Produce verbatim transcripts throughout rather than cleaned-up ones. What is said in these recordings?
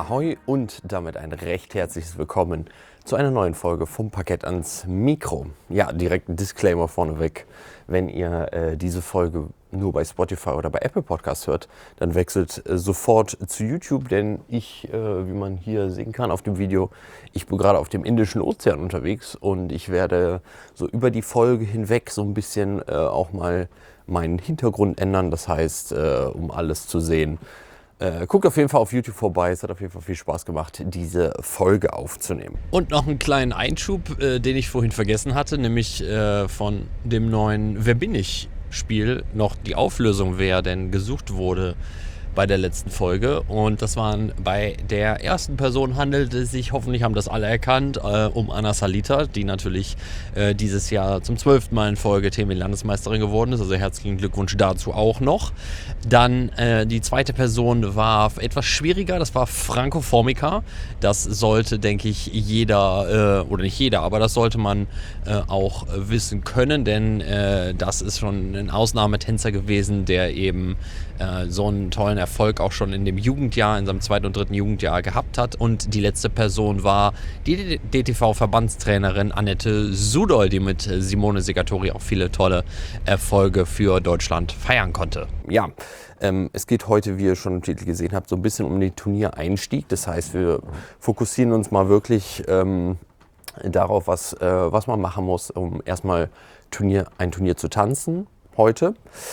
Ahoi und damit ein recht herzliches Willkommen zu einer neuen Folge vom Parkett ans Mikro. Ja, direkt ein Disclaimer vorneweg. Wenn ihr äh, diese Folge nur bei Spotify oder bei Apple Podcasts hört, dann wechselt äh, sofort zu YouTube, denn ich, äh, wie man hier sehen kann auf dem Video, ich bin gerade auf dem Indischen Ozean unterwegs und ich werde so über die Folge hinweg so ein bisschen äh, auch mal meinen Hintergrund ändern. Das heißt, äh, um alles zu sehen, Äh, guckt auf jeden Fall auf YouTube vorbei. Es hat auf jeden Fall viel Spaß gemacht, diese Folge aufzunehmen. Und noch einen kleinen Einschub, äh, den ich vorhin vergessen hatte, nämlich äh, von dem neuen Wer bin ich Spiel noch die Auflösung, wer denn gesucht wurde bei der letzten Folge. Und das waren bei der ersten Person handelte es sich, hoffentlich haben das alle erkannt, äh, um Anna Salita, die natürlich äh, dieses Jahr zum zwölften Mal in Folge T M W-Landesmeisterin geworden ist. Also herzlichen Glückwunsch dazu auch noch. Dann äh, die zweite Person war etwas schwieriger, das war Franco Formica. Das sollte, denke ich, jeder, äh, oder nicht jeder, aber das sollte man äh, auch wissen können, denn äh, das ist schon ein Ausnahmetänzer gewesen, der eben äh, so einen tollen Erfolg auch schon in dem Jugendjahr, in seinem zweiten und dritten Jugendjahr gehabt hat. Und die letzte Person war die D T V-Verbandstrainerin Annette Sudol, die mit Simone Segatori auch viele tolle Erfolge für Deutschland feiern konnte. Ja, ähm, es geht heute, wie ihr schon im Titel gesehen habt, so ein bisschen um den Turniereinstieg. Das heißt, wir fokussieren uns mal wirklich ähm, darauf, was, äh, was man machen muss, um erstmal Turnier, ein Turnier zu tanzen heute.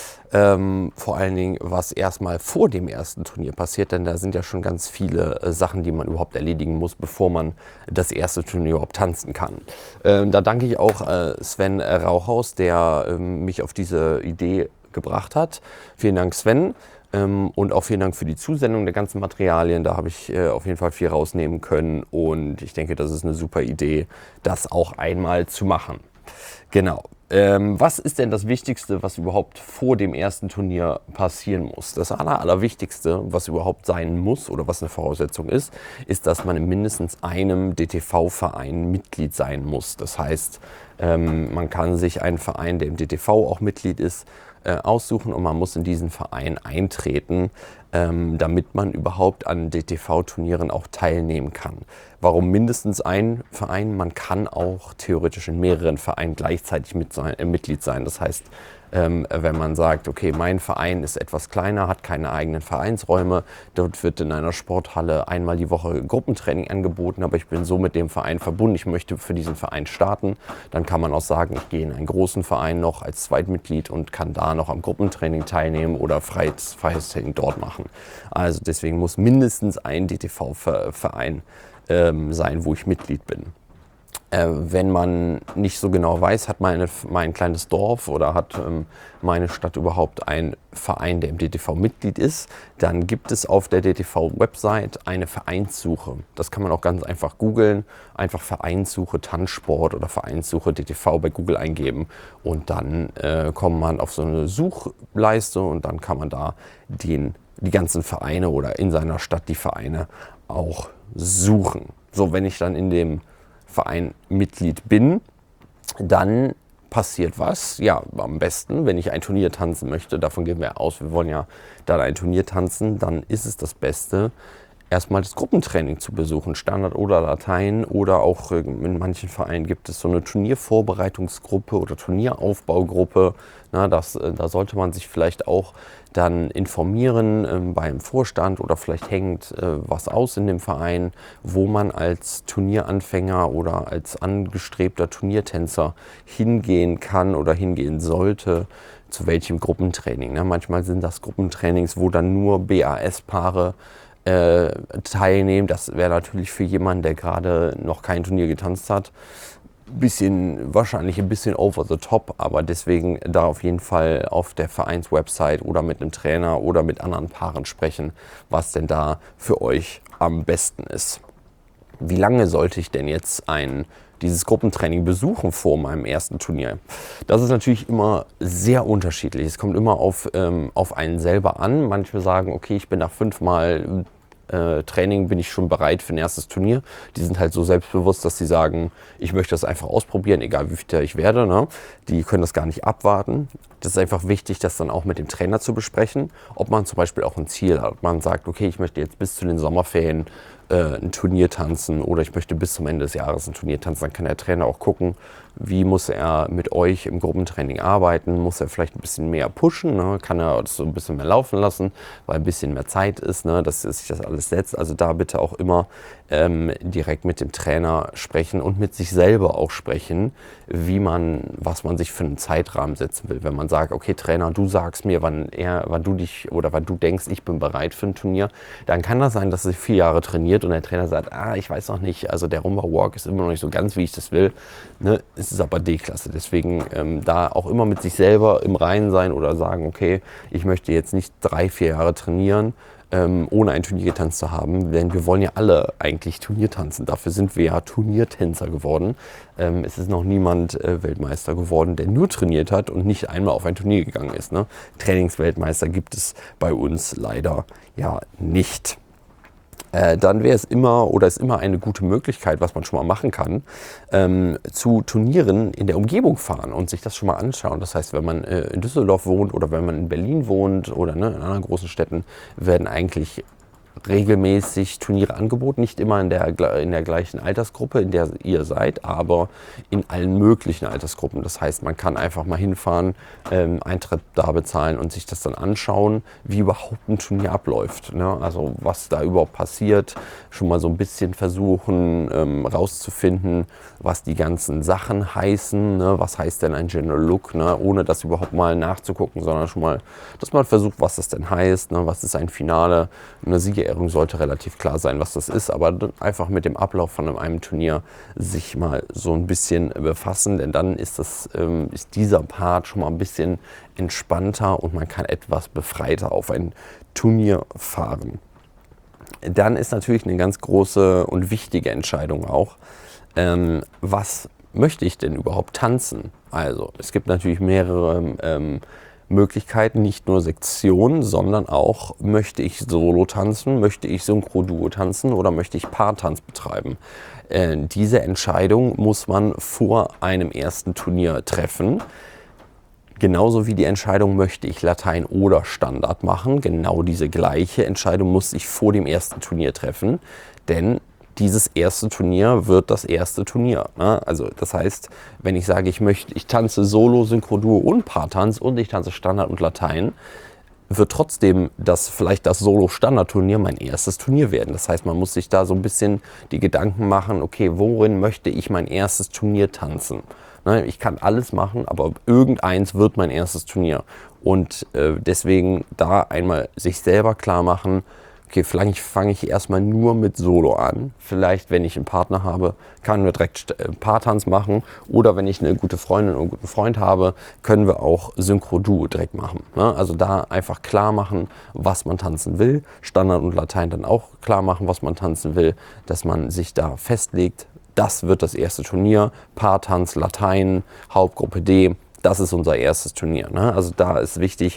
Ähm, vor allen Dingen, was erstmal vor dem ersten Turnier passiert, denn da sind ja schon ganz viele äh, Sachen, die man überhaupt erledigen muss, bevor man das erste Turnier überhaupt tanzen kann. Ähm, da danke ich auch äh, Sven Rauchhaus, der äh, mich auf diese Idee gebracht hat. Vielen Dank, Sven. Ähm, und auch vielen Dank für die Zusendung der ganzen Materialien. Da habe ich äh, auf jeden Fall viel rausnehmen können und ich denke, das ist eine super Idee, das auch einmal zu machen. Genau. Ähm, was ist denn das Wichtigste, was überhaupt vor dem ersten Turnier passieren muss? Das Aller, Allerwichtigste, was überhaupt sein muss oder was eine Voraussetzung ist, ist, dass man in mindestens einem D T V-Verein Mitglied sein muss. Das heißt, ähm, man kann sich einen Verein, der im D T V auch Mitglied ist, äh, aussuchen und man muss in diesen Verein eintreten, ähm, damit man überhaupt an D T V-Turnieren auch teilnehmen kann. Warum mindestens ein Verein? Man kann auch theoretisch in mehreren Vereinen gleichzeitig mit sein, äh, Mitglied sein. Das heißt, ähm, wenn man sagt, okay, mein Verein ist etwas kleiner, hat keine eigenen Vereinsräume, dort wird in einer Sporthalle einmal die Woche Gruppentraining angeboten, aber ich bin so mit dem Verein verbunden, ich möchte für diesen Verein starten, dann kann man auch sagen, ich gehe in einen großen Verein noch als Zweitmitglied und kann da noch am Gruppentraining teilnehmen oder freies, freies Training dort machen. Also deswegen muss mindestens ein D T V-Verein ähm, sein, wo ich Mitglied bin. Äh, wenn man nicht so genau weiß, hat meine, mein kleines Dorf oder hat ähm, meine Stadt überhaupt einen Verein, der im D T V Mitglied ist, dann gibt es auf der D T V-Website eine Vereinssuche. Das kann man auch ganz einfach googeln, einfach Vereinssuche Tanzsport oder Vereinssuche D T V bei Google eingeben und dann äh, kommt man auf so eine Suchleiste und dann kann man da den, die ganzen Vereine oder in seiner Stadt die Vereine auch suchen. So, wenn ich dann in dem Verein Mitglied bin, dann passiert was. Ja, am besten, wenn ich ein Turnier tanzen möchte, davon gehen wir aus, wir wollen ja dann ein Turnier tanzen, dann ist es das Beste, erstmal das Gruppentraining zu besuchen, Standard oder Latein oder auch in manchen Vereinen gibt es so eine Turniervorbereitungsgruppe oder Turnieraufbaugruppe. Na, das, da sollte man sich vielleicht auch dann informieren äh, beim Vorstand oder vielleicht hängt äh, was aus in dem Verein, wo man als Turnieranfänger oder als angestrebter Turniertänzer hingehen kann oder hingehen sollte, zu welchem Gruppentraining. Ne? Manchmal sind das Gruppentrainings, wo dann nur B A S-Paare äh, teilnehmen. Das wäre natürlich für jemanden, der gerade noch kein Turnier getanzt hat, bisschen, wahrscheinlich ein bisschen over the top, aber deswegen da auf jeden Fall auf der Vereinswebsite oder mit einem Trainer oder mit anderen Paaren sprechen, was denn da für euch am besten ist. Wie lange sollte ich denn jetzt ein, dieses Gruppentraining besuchen vor meinem ersten Turnier? Das ist natürlich immer sehr unterschiedlich. Es kommt immer auf, ähm, auf einen selber an. Manche sagen, okay, ich bin nach fünfmal Äh, Training bin ich schon bereit für ein erstes Turnier. Die sind halt so selbstbewusst, dass sie sagen, ich möchte das einfach ausprobieren, egal wie fit ich werde. Ne? Die können das gar nicht abwarten. Das ist einfach wichtig, das dann auch mit dem Trainer zu besprechen, ob man zum Beispiel auch ein Ziel hat. Ob man sagt, okay, ich möchte jetzt bis zu den Sommerferien äh, ein Turnier tanzen oder ich möchte bis zum Ende des Jahres ein Turnier tanzen, dann kann der Trainer auch gucken, wie muss er mit euch im Gruppentraining arbeiten, muss er vielleicht ein bisschen mehr pushen, ne? Kann er das so ein bisschen mehr laufen lassen, weil ein bisschen mehr Zeit ist, ne? Dass sich das alles setzt. Also da bitte auch immer ähm, direkt mit dem Trainer sprechen und mit sich selber auch sprechen, wie man, was man sich für einen Zeitrahmen setzen will. Wenn man sagt, okay Trainer, du sagst mir, wann er, wann du dich oder wann du denkst, ich bin bereit für ein Turnier, dann kann das sein, dass er vier Jahre trainiert und der Trainer sagt, ah, ich weiß noch nicht, also der Rumba Walk ist immer noch nicht so ganz, wie ich das will. Ne? Es ist aber D-Klasse, deswegen ähm, da auch immer mit sich selber im Reinen sein oder sagen, okay, ich möchte jetzt nicht drei, vier Jahre trainieren, ähm, ohne ein Turnier getanzt zu haben, denn wir wollen ja alle eigentlich Turnier tanzen. Dafür sind wir ja Turniertänzer geworden. Ähm, es ist noch niemand äh, Weltmeister geworden, der nur trainiert hat und nicht einmal auf ein Turnier gegangen ist. Ne? Trainingsweltmeister gibt es bei uns leider ja nicht. Äh, dann wäre es immer oder ist immer eine gute Möglichkeit, was man schon mal machen kann, ähm, zu Turnieren in der Umgebung fahren und sich das schon mal anschauen. Das heißt, wenn man äh, in Düsseldorf wohnt oder wenn man in Berlin wohnt oder ne, in anderen großen Städten, werden eigentlich regelmäßig Turniere angeboten, nicht immer in der, in der gleichen Altersgruppe, in der ihr seid, aber in allen möglichen Altersgruppen. Das heißt, man kann einfach mal hinfahren, ähm, Eintritt da bezahlen und sich das dann anschauen, wie überhaupt ein Turnier abläuft. Ne? Also was da überhaupt passiert, schon mal so ein bisschen versuchen ähm, rauszufinden, was die ganzen Sachen heißen, ne? Was heißt denn ein General Look, ne? Ohne das überhaupt mal nachzugucken, sondern schon mal, dass man versucht, was das denn heißt, ne? Was ist ein Finale, eine Siegerehrung sollte relativ klar sein, was das ist, aber einfach mit dem Ablauf von einem Turnier sich mal so ein bisschen befassen, denn dann ist, das, ähm, ist dieser Part schon mal ein bisschen entspannter und man kann etwas befreiter auf ein Turnier fahren. Dann ist natürlich eine ganz große und wichtige Entscheidung auch, ähm, was möchte ich denn überhaupt tanzen? Also es gibt natürlich mehrere ähm, Möglichkeiten, nicht nur Sektionen, sondern auch, möchte ich Solo tanzen, möchte ich Synchro-Duo tanzen oder möchte ich Paartanz betreiben. Äh, diese Entscheidung muss man vor einem ersten Turnier treffen. Genauso wie die Entscheidung, möchte ich Latein oder Standard machen. Genau diese gleiche Entscheidung muss ich vor dem ersten Turnier treffen, denn dieses erste Turnier wird das erste Turnier. Ne? Also das heißt, wenn ich sage, ich möchte, ich tanze Solo, Synchro-Duo und Paartanz und ich tanze Standard und Latein, wird trotzdem das vielleicht das Solo-Standard-Turnier mein erstes Turnier werden. Das heißt, man muss sich da so ein bisschen die Gedanken machen, okay, worin möchte ich mein erstes Turnier tanzen? Ne? Ich kann alles machen, aber irgendeins wird mein erstes Turnier. Und äh, deswegen da einmal sich selber klar machen, okay, vielleicht fange ich erstmal nur mit Solo an. Vielleicht, wenn ich einen Partner habe, kann wir direkt Paartanz machen. Oder wenn ich eine gute Freundin oder einen guten Freund habe, können wir auch Synchro-Duo direkt machen. Ne? Also da einfach klar machen, was man tanzen will. Standard und Latein dann auch klar machen, was man tanzen will. Dass man sich da festlegt, das wird das erste Turnier. Paartanz, Latein, Hauptgruppe D, das ist unser erstes Turnier. Ne? Also da ist wichtig,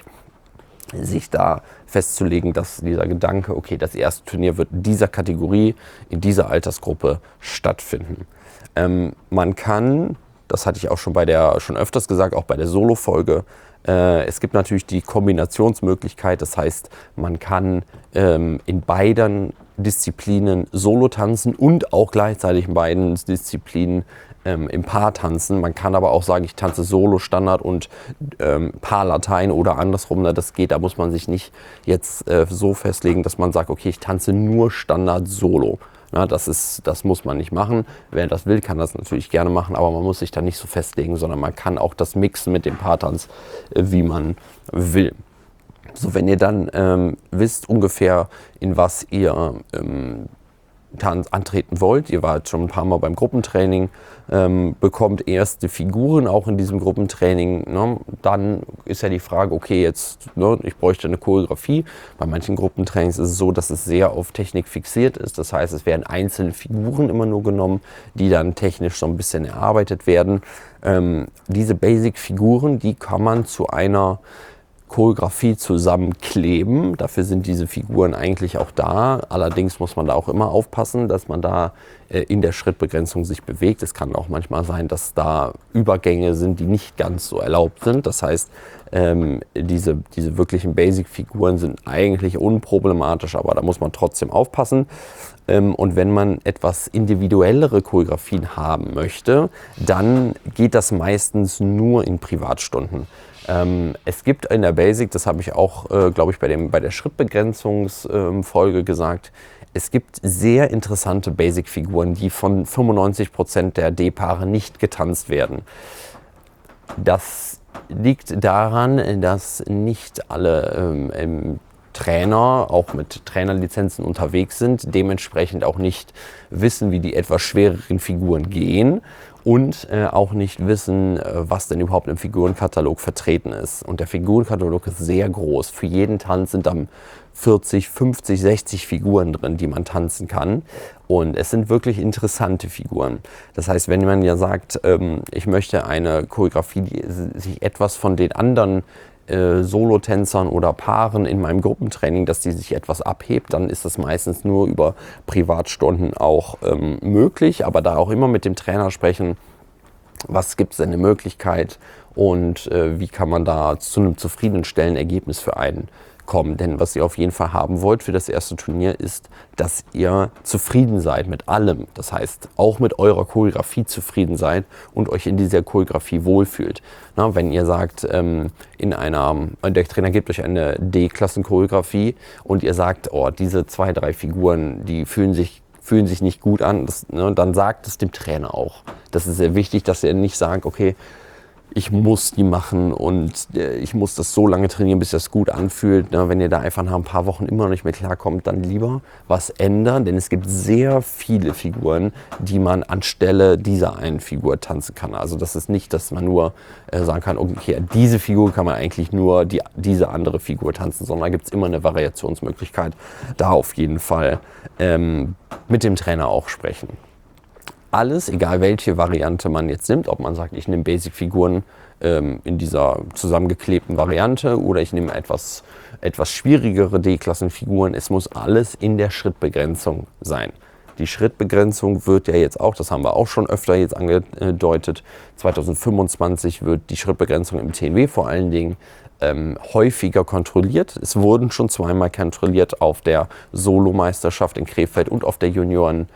sich da festzulegen, dass dieser Gedanke, okay, das erste Turnier wird in dieser Kategorie, in dieser Altersgruppe stattfinden. Ähm, man kann, das hatte ich auch schon bei der, schon öfters gesagt, auch bei der Solo-Folge, äh, es gibt natürlich die Kombinationsmöglichkeit, das heißt, man kann ähm, in beiden Disziplinen Solo tanzen und auch gleichzeitig in beiden Disziplinen ähm, im Paar tanzen. Man kann aber auch sagen, ich tanze Solo, Standard und ähm, Paar Latein oder andersrum. Ne, das geht, da muss man sich nicht jetzt äh, so festlegen, dass man sagt, okay, ich tanze nur Standard Solo. Na, das, ist, das muss man nicht machen. Wer das will, kann das natürlich gerne machen, aber man muss sich da nicht so festlegen, sondern man kann auch das mixen mit dem Paartanz, äh, wie man will. So, wenn ihr dann ähm, wisst ungefähr, in was ihr ähm, Tanz antreten wollt, ihr wart schon ein paar Mal beim Gruppentraining, ähm, bekommt erste Figuren auch in diesem Gruppentraining, ne? Dann ist ja die Frage, okay, jetzt, ne, ich bräuchte eine Choreografie. Bei manchen Gruppentrainings ist es so, dass es sehr auf Technik fixiert ist. Das heißt, es werden einzelne Figuren immer nur genommen, die dann technisch so ein bisschen erarbeitet werden. Ähm, diese Basic-Figuren, die kann man zu einer Choreografie zusammenkleben. Dafür sind diese Figuren eigentlich auch da. Allerdings muss man da auch immer aufpassen, dass man da äh, in der Schrittbegrenzung sich bewegt. Es kann auch manchmal sein, dass da Übergänge sind, die nicht ganz so erlaubt sind. Das heißt, ähm, diese, diese wirklichen Basic-Figuren sind eigentlich unproblematisch, aber da muss man trotzdem aufpassen. Ähm, und wenn man etwas individuellere Choreografien haben möchte, dann geht das meistens nur in Privatstunden. Ähm, es gibt in der Basic, das habe ich auch, äh, glaube ich, bei, dem, bei der Schrittbegrenzungsfolge ähm, gesagt, es gibt sehr interessante Basic-Figuren, die von fünfundneunzig Prozent der D-Paare nicht getanzt werden. Das liegt daran, dass nicht alle ähm, ähm, Trainer auch mit Trainerlizenzen unterwegs sind, dementsprechend auch nicht wissen, wie die etwas schwereren Figuren gehen und äh, auch nicht wissen, äh, was denn überhaupt im Figurenkatalog vertreten ist. Und der Figurenkatalog ist sehr groß. Für jeden Tanz sind dann vierzig, fünfzig, sechzig Figuren drin, die man tanzen kann. Und es sind wirklich interessante Figuren. Das heißt, wenn man ja sagt, ähm, ich möchte eine Choreografie, die sich etwas von den anderen Äh, Solotänzern oder Paaren in meinem Gruppentraining, dass die sich etwas abhebt, dann ist das meistens nur über Privatstunden auch ähm, möglich, aber da auch immer mit dem Trainer sprechen, was gibt es denn eine Möglichkeit und äh, wie kann man da zu einem zufriedenstellenden Ergebnis für einen kommen. Denn was ihr auf jeden Fall haben wollt für das erste Turnier ist, dass ihr zufrieden seid mit allem. Das heißt, auch mit eurer Choreografie zufrieden seid und euch in dieser Choreografie wohlfühlt. Na, wenn ihr sagt, ähm, in einer, der Trainer gibt euch eine D-Klassen-Choreografie und ihr sagt, oh, diese zwei, drei Figuren, die fühlen sich fühlen sich nicht gut an, das, ne, dann sagt es dem Trainer auch. Das ist sehr wichtig, dass er nicht sagt, okay, ich muss die machen und äh, ich muss das so lange trainieren, bis das gut anfühlt. Ne? Wenn ihr da einfach nach ein paar Wochen immer noch nicht mehr klarkommt, dann lieber was ändern, denn es gibt sehr viele Figuren, die man anstelle dieser einen Figur tanzen kann. Also das ist nicht, dass man nur äh, sagen kann, okay, diese Figur kann man eigentlich nur die, diese andere Figur tanzen, sondern da gibt es immer eine Variationsmöglichkeit. Da auf jeden Fall ähm, mit dem Trainer auch sprechen. Alles, egal welche Variante man jetzt nimmt, ob man sagt, ich nehme Basic-Figuren ähm, in dieser zusammengeklebten Variante oder ich nehme etwas, etwas schwierigere D-Klassenfiguren, es muss alles in der Schrittbegrenzung sein. Die Schrittbegrenzung wird ja jetzt auch, das haben wir auch schon öfter jetzt angedeutet, zwanzig fünfundzwanzig wird die Schrittbegrenzung im T N W vor allen Dingen ähm, häufiger kontrolliert. Es wurden schon zweimal kontrolliert auf der Solomeisterschaft in Krefeld und auf der Junioren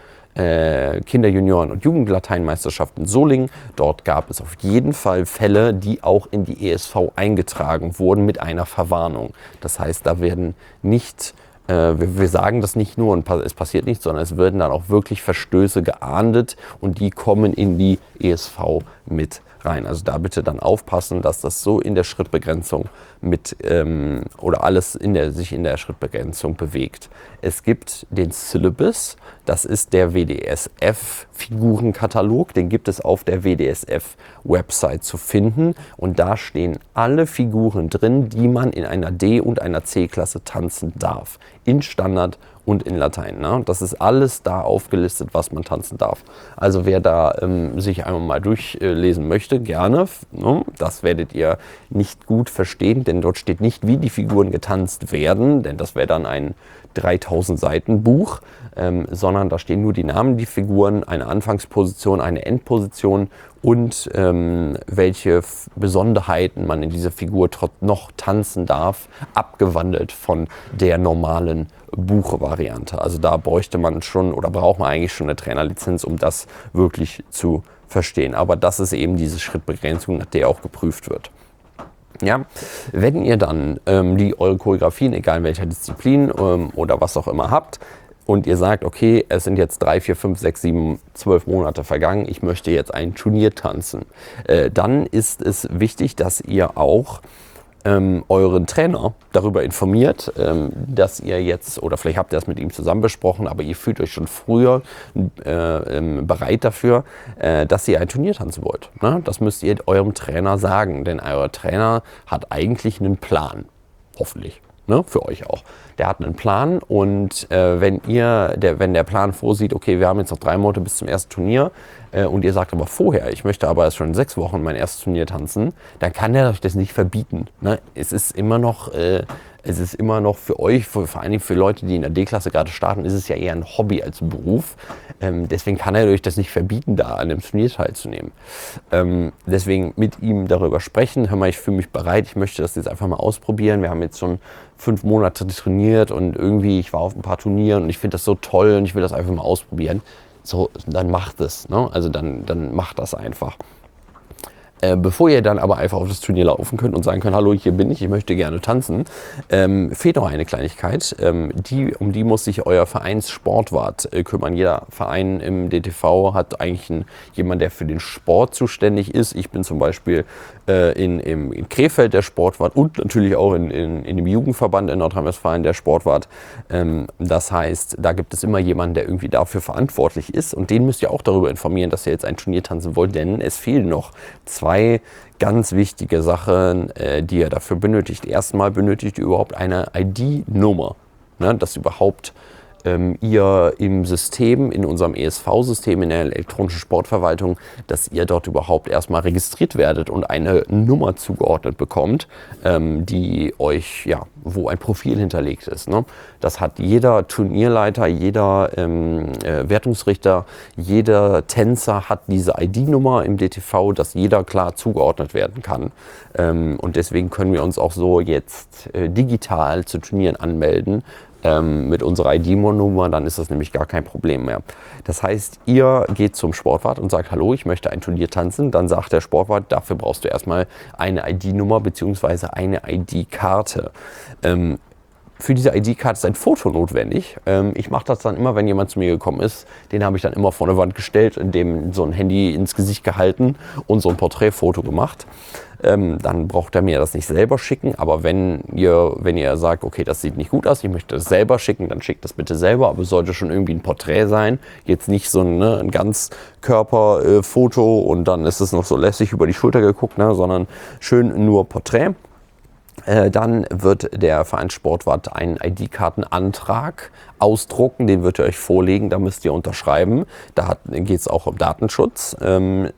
Äh, Kinder-, Junioren- und Jugendlateinmeisterschaft in Solingen. Dort gab es auf jeden Fall Fälle, die auch in die E S V eingetragen wurden mit einer Verwarnung. Das heißt, da werden nicht, äh, wir, wir sagen das nicht nur und es passiert nichts, sondern es werden dann auch wirklich Verstöße geahndet und die kommen in die E S V mit rein. Also da bitte dann aufpassen, dass das so in der Schrittbegrenzung mit ähm, oder alles in der, sich in der Schrittbegrenzung bewegt. Es gibt den Syllabus, das ist der W D S F-Figurenkatalog, den gibt es auf der W D S F-Website zu finden und da stehen alle Figuren drin, die man in einer D- und einer C-Klasse tanzen darf, in Standard und in Latein. Ne? Das ist alles da aufgelistet, was man tanzen darf. Also wer da ähm, sich einmal mal durchlesen möchte, gerne. Ne? Das werdet ihr nicht gut verstehen, denn dort steht nicht, wie die Figuren getanzt werden, denn das wäre dann ein dreitausend Seiten Buch, ähm, sondern da stehen nur die Namen, die Figuren, eine Anfangsposition, eine Endposition und ähm, welche F- Besonderheiten man in dieser Figur trot- noch tanzen darf, abgewandelt von der normalen Buchvariante. Also da bräuchte man schon oder braucht man eigentlich schon eine Trainerlizenz, um das wirklich zu verstehen. Aber das ist eben diese Schrittbegrenzung, nach der auch geprüft wird. Ja, wenn ihr dann ähm, die eure Choreografien, egal in welcher Disziplin ähm, oder was auch immer habt, und ihr sagt, okay, es sind jetzt drei, vier, fünf, sechs, sieben, zwölf Monate vergangen, ich möchte jetzt ein Turnier tanzen, äh, dann ist es wichtig, dass ihr auch ähm, euren Trainer darüber informiert, ähm, dass ihr jetzt, oder vielleicht habt ihr das mit ihm zusammen besprochen, aber ihr fühlt euch schon früher äh, ähm, bereit dafür, äh, dass ihr ein Turnier tanzen wollt. Ne? Das müsst ihr eurem Trainer sagen, denn euer Trainer hat eigentlich einen Plan, hoffentlich. Ne, für euch auch. Der hat einen Plan und äh, wenn ihr, der, wenn der Plan vorsieht, okay, wir haben jetzt noch drei Monate bis zum ersten Turnier äh, und ihr sagt aber vorher, ich möchte aber erst schon in sechs Wochen mein erstes Turnier tanzen, dann kann der euch das nicht verbieten. Ne? Es ist immer noch äh, es ist immer noch für euch, für, vor allem für Leute, die in der D-Klasse gerade starten, ist es ja eher ein Hobby als ein Beruf. Ähm, deswegen kann er euch das nicht verbieten, da an einem Turnier teilzunehmen. Ähm, deswegen mit ihm darüber sprechen. Hör mal, ich fühle mich bereit, ich möchte das jetzt einfach mal ausprobieren. Wir haben jetzt schon fünf Monate trainiert und irgendwie, ich war auf ein paar Turnieren und ich finde das so toll und ich will das einfach mal ausprobieren. So, dann macht es, ne? Also dann, dann macht das einfach. Äh, bevor ihr dann aber einfach auf das Turnier laufen könnt und sagen könnt, hallo, hier bin ich, ich möchte gerne tanzen, ähm, fehlt noch eine Kleinigkeit. Ähm, die, um die muss sich euer Vereinssportwart äh, kümmern. Jeder Verein im D T V hat eigentlich einen, jemanden, der für den Sport zuständig ist. Ich bin zum Beispiel äh, in, im, in Krefeld der Sportwart und natürlich auch in, in, in dem Jugendverband in Nordrhein-Westfalen der Sportwart. Ähm, das heißt, da gibt es immer jemanden, der irgendwie dafür verantwortlich ist und den müsst ihr auch darüber informieren, dass ihr jetzt ein Turnier tanzen wollt, denn es fehlen noch zwei Zwei ganz wichtige Sachen, äh, die ihr dafür benötigt. Erstmal benötigt ihr überhaupt eine I D-Nummer, ne, dass überhaupt ähm, ihr im System, in unserem E S V-System, in der elektronischen Sportverwaltung, dass ihr dort überhaupt erstmal registriert werdet und eine Nummer zugeordnet bekommt, ähm, die euch, ja, wo ein Profil hinterlegt ist. Ne? Das hat jeder Turnierleiter, jeder ähm, äh, Wertungsrichter, jeder Tänzer hat diese I D-Nummer im D T V, dass jeder klar zugeordnet werden kann. Ähm, und deswegen können wir uns auch so jetzt äh, digital zu Turnieren anmelden. Ähm, mit unserer I D-Nummer, dann ist das nämlich gar kein Problem mehr. Das heißt, ihr geht zum Sportwart und sagt, hallo, ich möchte ein Turnier tanzen. Dann sagt der Sportwart, dafür brauchst du erstmal eine I D-Nummer bzw. eine I D-Karte. Ähm, Für diese I D-Karte ist ein Foto notwendig. Ähm, ich mache das dann immer, wenn jemand zu mir gekommen ist. Den habe ich dann immer vor eine Wand gestellt, in dem so ein Handy ins Gesicht gehalten und so ein Porträtfoto gemacht. Ähm, dann braucht er mir das nicht selber schicken. Aber wenn ihr, wenn ihr sagt, okay, das sieht nicht gut aus, ich möchte das selber schicken, dann schickt das bitte selber. Aber es sollte schon irgendwie ein Porträt sein. Jetzt nicht so ein, ne, ein Ganzkörperfoto äh, und dann ist es noch so lässig über die Schulter geguckt, ne, sondern schön nur Porträt. Dann wird der Vereinssportwart einen I D-Kartenantrag ausdrucken, den wird er euch vorlegen, da müsst ihr unterschreiben. Da geht es auch um Datenschutz, ähm,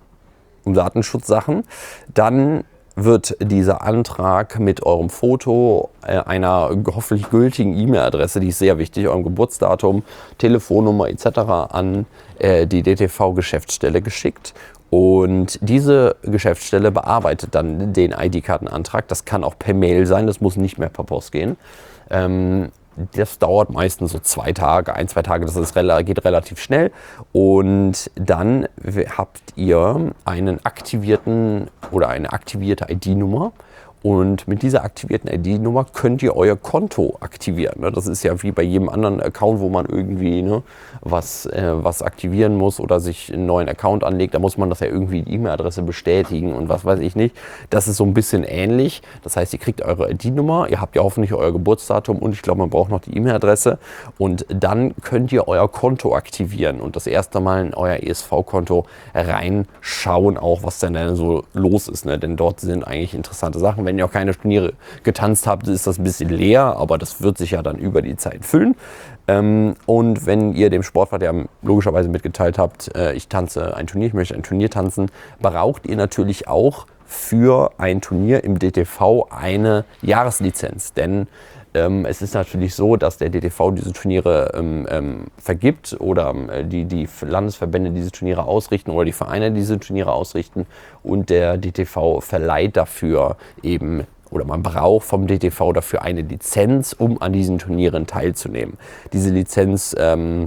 um Datenschutzsachen. Dann wird dieser Antrag mit eurem Foto, äh, einer hoffentlich gültigen E-Mail-Adresse, die ist sehr wichtig, eurem Geburtsdatum, Telefonnummer et cetera an äh, die D T V-Geschäftsstelle geschickt. Und diese Geschäftsstelle bearbeitet dann den I D-Kartenantrag. Das kann auch per Mail sein, das muss nicht mehr per Post gehen. Ähm, das dauert meistens so zwei Tage, ein, zwei Tage, das ist, geht relativ schnell. Und dann habt ihr einen aktivierten oder eine aktivierte I D-Nummer. Und mit dieser aktivierten I D-Nummer könnt ihr euer Konto aktivieren. Das ist ja wie bei jedem anderen Account, wo man irgendwie ne, was, äh, was aktivieren muss oder sich einen neuen Account anlegt. Da muss man das ja irgendwie die E-Mail-Adresse bestätigen und was weiß ich nicht. Das ist so ein bisschen ähnlich. Das heißt, ihr kriegt eure I D-Nummer, ihr habt ja hoffentlich euer Geburtsdatum und ich glaube, man braucht noch die E-Mail-Adresse. Und dann könnt ihr euer Konto aktivieren und das erste Mal in euer E S V-Konto reinschauen, auch was denn dann so los ist. Ne? Denn dort sind eigentlich interessante Sachen. Wenn Wenn ihr auch keine Turniere getanzt habt, ist das ein bisschen leer, aber das wird sich ja dann über die Zeit füllen. Ähm, und wenn ihr dem Sportwart ja logischerweise mitgeteilt habt, äh, ich tanze ein Turnier, ich möchte ein Turnier tanzen, braucht ihr natürlich auch für ein Turnier im D T V eine Jahreslizenz. Denn ähm, es ist natürlich so, dass der D T V diese Turniere ähm, ähm, vergibt oder äh, die, die Landesverbände diese Turniere ausrichten oder die Vereine diese Turniere ausrichten und der D T V verleiht dafür eben oder man braucht vom D T V dafür eine Lizenz, um an diesen Turnieren teilzunehmen. Diese Lizenz ähm,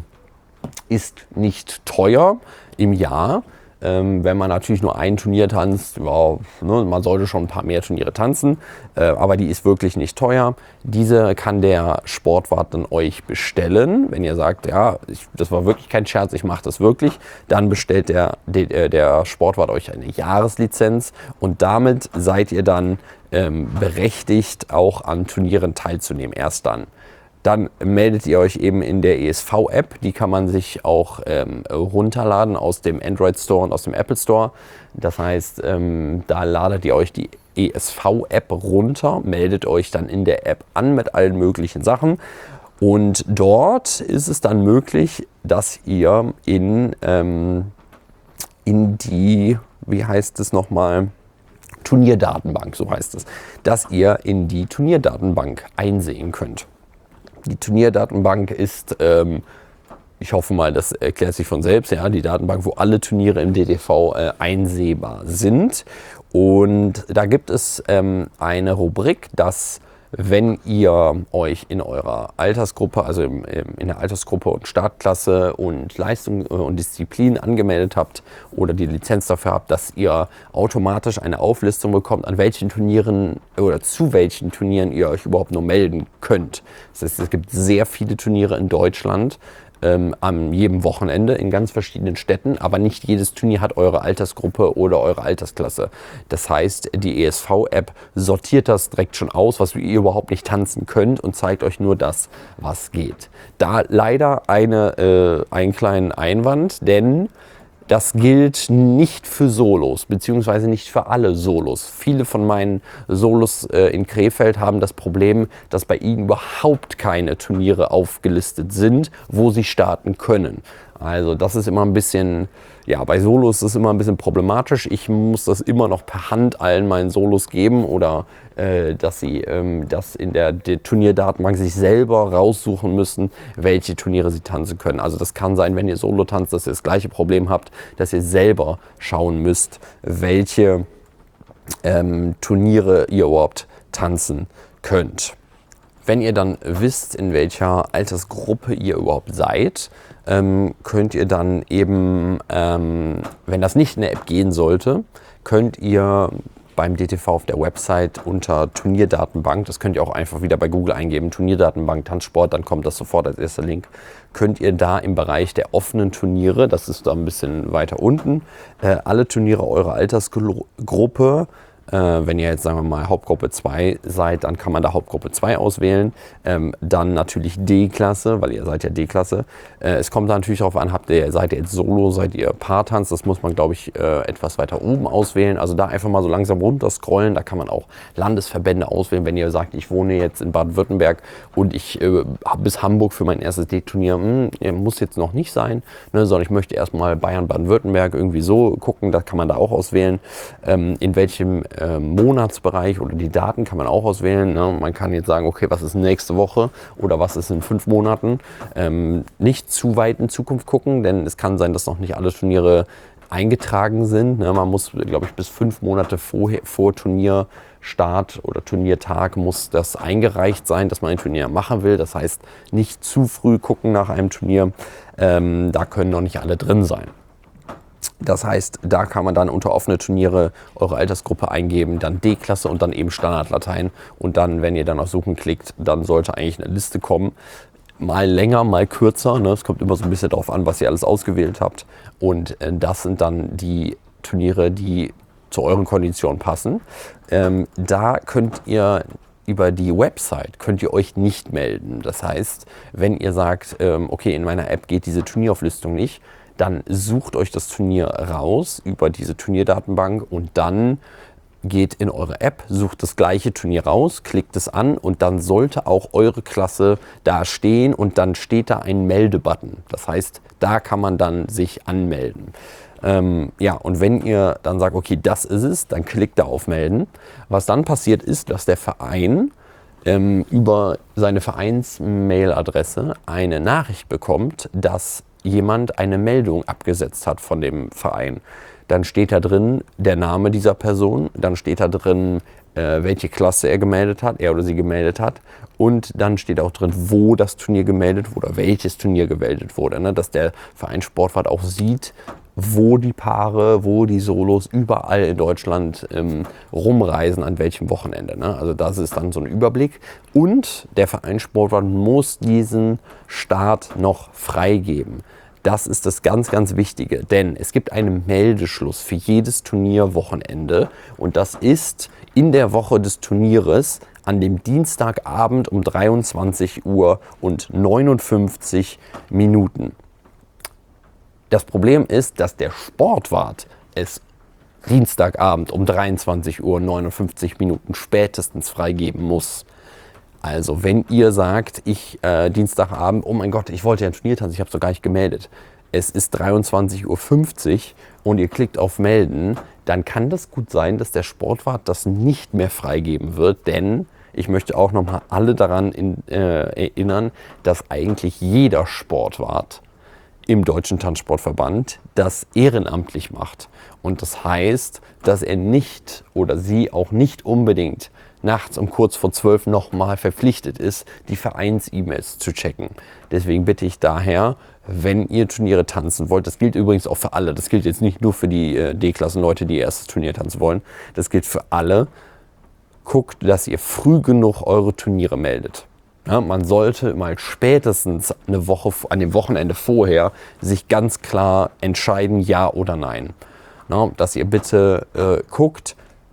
ist nicht teuer im Jahr. Ähm, wenn man natürlich nur ein Turnier tanzt, ja, ne, man sollte schon ein paar mehr Turniere tanzen, äh, aber die ist wirklich nicht teuer. Diese kann der Sportwart dann euch bestellen. Wenn ihr sagt, ja, ich, das war wirklich kein Scherz, ich mache das wirklich, dann bestellt der, der, der Sportwart euch eine Jahreslizenz und damit seid ihr dann ähm, berechtigt, auch an Turnieren teilzunehmen, erst dann. Dann meldet ihr euch eben in der E S V-App, die kann man sich auch ähm, runterladen aus dem Android Store und aus dem Apple Store. Das heißt, ähm, da ladet ihr euch die E S V-App runter, meldet euch dann in der App an mit allen möglichen Sachen. Und dort ist es dann möglich, dass ihr in, ähm, in die, wie heißt es nochmal, Turnierdatenbank, so heißt es, dass ihr in die Turnierdatenbank einsehen könnt. Die Turnierdatenbank ist, ähm, ich hoffe mal, das erklärt sich von selbst, ja, die Datenbank, wo alle Turniere im D T V äh, einsehbar sind. Und da gibt es ähm, eine Rubrik, dass wenn ihr euch in eurer Altersgruppe, also im, in der Altersgruppe und Startklasse und Leistung und Disziplin angemeldet habt oder die Lizenz dafür habt, dass ihr automatisch eine Auflistung bekommt, an welchen Turnieren oder zu welchen Turnieren ihr euch überhaupt nur melden könnt. Das heißt, es gibt sehr viele Turniere in Deutschland, Ähm, an jedem Wochenende in ganz verschiedenen Städten, aber nicht jedes Turnier hat eure Altersgruppe oder eure Altersklasse. Das heißt, die E S V-App sortiert das direkt schon aus, was ihr überhaupt nicht tanzen könnt und zeigt euch nur das, was geht. Da leider eine, äh, einen kleinen Einwand, denn das gilt nicht für Solos, beziehungsweise nicht für alle Solos. Viele von meinen Solos äh, in Krefeld haben das Problem, dass bei ihnen überhaupt keine Turniere aufgelistet sind, wo sie starten können. Also das ist immer ein bisschen, ja, bei Solos ist es immer ein bisschen problematisch. Ich muss das immer noch per Hand allen meinen Solos geben oder äh, dass sie ähm, das in der, der Turnierdatenbank sich selber raussuchen müssen, welche Turniere sie tanzen können. Also das kann sein, wenn ihr Solo tanzt, dass ihr das gleiche Problem habt, dass ihr selber schauen müsst, welche ähm, Turniere ihr überhaupt tanzen könnt. Wenn ihr dann wisst, in welcher Altersgruppe ihr überhaupt seid, ähm, könnt ihr dann eben, ähm, wenn das nicht in der App gehen sollte, könnt ihr beim D T V auf der Website unter Turnierdatenbank, das könnt ihr auch einfach wieder bei Google eingeben, Turnierdatenbank Tanzsport, dann kommt das sofort als erster Link, könnt ihr da im Bereich der offenen Turniere, das ist da ein bisschen weiter unten, äh, alle Turniere eurer Altersgruppe, Äh, wenn ihr jetzt, sagen wir mal, Hauptgruppe zwei seid, dann kann man da Hauptgruppe zwei auswählen. Ähm, dann natürlich D-Klasse, weil ihr seid ja D-Klasse. Äh, es kommt da natürlich darauf an, habt ihr, seid ihr jetzt Solo, seid ihr Paartanz, das muss man, glaube ich, äh, etwas weiter oben auswählen. Also da einfach mal so langsam runter scrollen, da kann man auch Landesverbände auswählen. Wenn ihr sagt, ich wohne jetzt in Baden-Württemberg und ich äh, habe bis Hamburg für mein erstes D-Turnier, hm, muss jetzt noch nicht sein, ne, sondern ich möchte erstmal Bayern, Baden-Württemberg irgendwie so gucken, da kann man da auch auswählen, ähm, in welchem Monatsbereich oder die Daten kann man auch auswählen. Ne? Man kann jetzt sagen, okay, was ist nächste Woche oder was ist in fünf Monaten. Ähm, nicht zu weit in Zukunft gucken, denn es kann sein, dass noch nicht alle Turniere eingetragen sind. Ne? Man muss, glaube ich, bis fünf Monate vorher, vor Turnierstart oder Turniertag muss das eingereicht sein, dass man ein Turnier machen will. Das heißt, nicht zu früh gucken nach einem Turnier. Ähm, da können noch nicht alle drin sein. Das heißt, da kann man dann unter offene Turniere eure Altersgruppe eingeben, dann D-Klasse und dann eben Standardlatein. Und dann, wenn ihr dann auf Suchen klickt, dann sollte eigentlich eine Liste kommen. Mal länger, mal kürzer. Ne? Es kommt immer so ein bisschen darauf an, was ihr alles ausgewählt habt. Und äh, das sind dann die Turniere, die zu euren Konditionen passen. Ähm, da könnt ihr über die Website könnt ihr euch nicht melden. Das heißt, wenn ihr sagt, ähm, okay, in meiner App geht diese Turnierauflistung nicht, dann sucht euch das Turnier raus über diese Turnierdatenbank und dann geht in eure App, sucht das gleiche Turnier raus, klickt es an und dann sollte auch eure Klasse da stehen und dann steht da ein Meldebutton. Das heißt, da kann man dann sich anmelden. Ähm, ja, und wenn ihr dann sagt, okay, das ist es, dann klickt da auf Melden. Was dann passiert ist, dass der Verein ähm, über seine Vereins-Mail-Adresse eine Nachricht bekommt, dass jemand eine Meldung abgesetzt hat von dem Verein. Dann steht da drin der Name dieser Person, dann steht da drin, äh, welche Klasse er gemeldet hat, er oder sie gemeldet hat. Und dann steht auch drin, wo das Turnier gemeldet wurde oder welches Turnier gemeldet wurde. Ne? Dass der Verein Sportwart auch sieht, wo die Paare, wo die Solos überall in Deutschland ähm, rumreisen, an welchem Wochenende. Ne? Also das ist dann so ein Überblick. Und der Verein Sportwart muss diesen Start noch freigeben. Das ist das ganz, ganz Wichtige, denn es gibt einen Meldeschluss für jedes Turnierwochenende und das ist in der Woche des Turnieres an dem Dienstagabend um dreiundzwanzig Uhr und neunundfünfzig Minuten. Das Problem ist, dass der Sportwart es Dienstagabend um dreiundzwanzig Uhr und neunundfünfzig Minuten spätestens freigeben muss. Also wenn ihr sagt, ich äh, Dienstagabend, oh mein Gott, ich wollte ja ein Turnier tanzen, ich habe es doch gar nicht gemeldet. es ist dreiundzwanzig Uhr fünfzig und ihr klickt auf Melden, dann kann das gut sein, dass der Sportwart das nicht mehr freigeben wird, denn ich möchte auch nochmal alle daran in, äh, erinnern, dass eigentlich jeder Sportwart im Deutschen Tanzsportverband das ehrenamtlich macht. Und das heißt, dass er nicht oder sie auch nicht unbedingt nachts um kurz vor zwölf nochmal verpflichtet ist, die Vereins-E-Mails zu checken. Deswegen bitte ich daher, wenn ihr Turniere tanzen wollt, das gilt übrigens auch für alle, das gilt jetzt nicht nur für die äh, D-Klassen-Leute, die ihr erstes Turnier tanzen wollen, das gilt für alle, guckt, dass ihr früh genug eure Turniere meldet. Ja, man sollte mal spätestens eine Woche an dem Wochenende vorher sich ganz klar entscheiden, ja oder nein. Na, dass ihr bitte äh, guckt,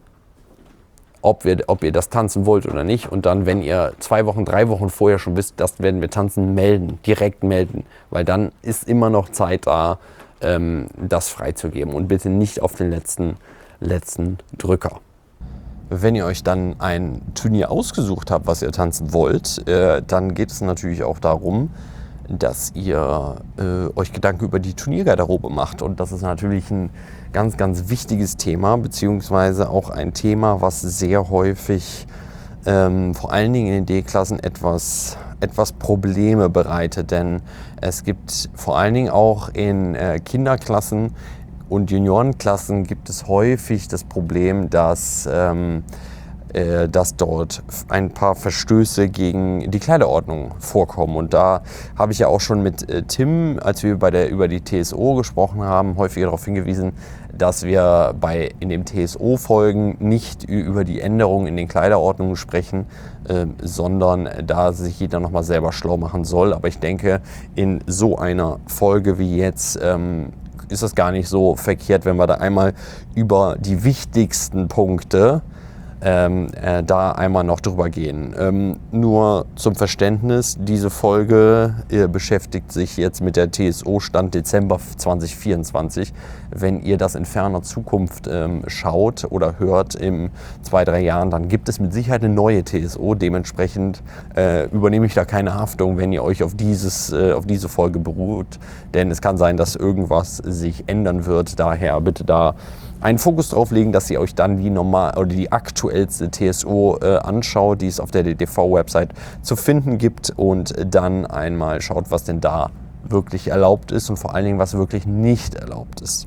ob, wir, ob ihr das tanzen wollt oder nicht. Und dann, wenn ihr zwei Wochen, drei Wochen vorher schon wisst, das werden wir tanzen, melden, direkt melden. Weil dann ist immer noch Zeit da, ähm, das freizugeben. Und bitte nicht auf den letzten, letzten Drücker. Wenn ihr euch dann ein Turnier ausgesucht habt, was ihr tanzen wollt, äh, dann geht es natürlich auch darum, dass ihr äh, euch Gedanken über die Turniergarderobe macht. Und das ist natürlich ein ganz, ganz wichtiges Thema, beziehungsweise auch ein Thema, was sehr häufig ähm, vor allen Dingen in den D-Klassen etwas, etwas Probleme bereitet. Denn es gibt vor allen Dingen auch in äh, Kinderklassen und Juniorenklassen gibt es häufig das Problem, dass, ähm, äh, dass dort ein paar Verstöße gegen die Kleiderordnung vorkommen. Und da habe ich ja auch schon mit äh, Tim, als wir bei der, über die T S O gesprochen haben, häufiger darauf hingewiesen, dass wir bei, in den T S O-Folgen nicht über die Änderungen in den Kleiderordnungen sprechen, äh, sondern da sich jeder nochmal selber schlau machen soll. Aber ich denke, in so einer Folge wie jetzt ähm, ist es gar nicht so verkehrt, wenn wir da einmal über die wichtigsten Punkte ähm, äh, da einmal noch drüber gehen. Ähm, nur zum Verständnis, diese Folge äh, beschäftigt sich jetzt mit der T S O Stand Dezember zwanzig vierundzwanzig. Wenn ihr das in ferner Zukunft ähm, schaut oder hört in zwei, drei Jahren, dann gibt es mit Sicherheit eine neue T S O. Dementsprechend äh, übernehme ich da keine Haftung, wenn ihr euch auf, dieses, äh, auf diese Folge beruht. Denn es kann sein, dass irgendwas sich ändern wird. Daher bitte da einen Fokus drauf legen, dass ihr euch dann die normal oder die aktuellste T S O äh, anschaut, die es auf der D D V-Website zu finden gibt, und dann einmal schaut, was denn da wirklich erlaubt ist und vor allen Dingen, was wirklich nicht erlaubt ist.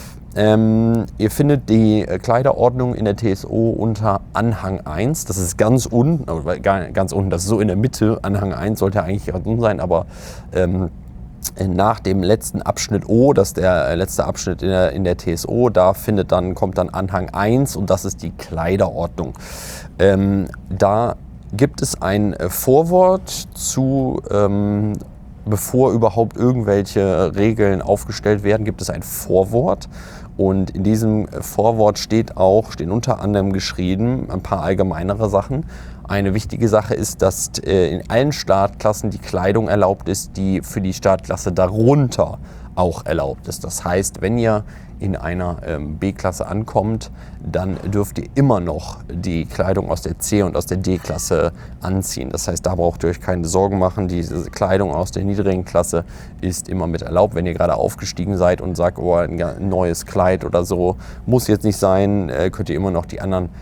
Ähm, ihr findet die Kleiderordnung in der T S O unter Anhang eins. Das ist ganz unten, äh, ganz unten, das ist so in der Mitte. Anhang eins sollte eigentlich ganz unten sein, aber ähm, nach dem letzten Abschnitt O, das ist der letzte Abschnitt in der, in der T S O, da findet dann, kommt dann Anhang eins und das ist die Kleiderordnung. Ähm, da gibt es ein Vorwort zu, ähm, bevor überhaupt irgendwelche Regeln aufgestellt werden, gibt es ein Vorwort. Und in diesem Vorwort steht auch, stehen unter anderem geschrieben ein paar allgemeinere Sachen. Eine wichtige Sache ist, dass äh, in allen Startklassen die Kleidung erlaubt ist, die für die Startklasse darunter auch erlaubt ist. Das heißt, wenn ihr in einer ähm, B-Klasse ankommt, dann dürft ihr immer noch die Kleidung aus der C- und aus der D-Klasse anziehen. Das heißt, da braucht ihr euch keine Sorgen machen. Diese Kleidung aus der niedrigen Klasse ist immer mit erlaubt. Wenn ihr gerade aufgestiegen seid und sagt, oh, ein neues Kleid oder so, muss jetzt nicht sein, äh, könnt ihr immer noch die anderen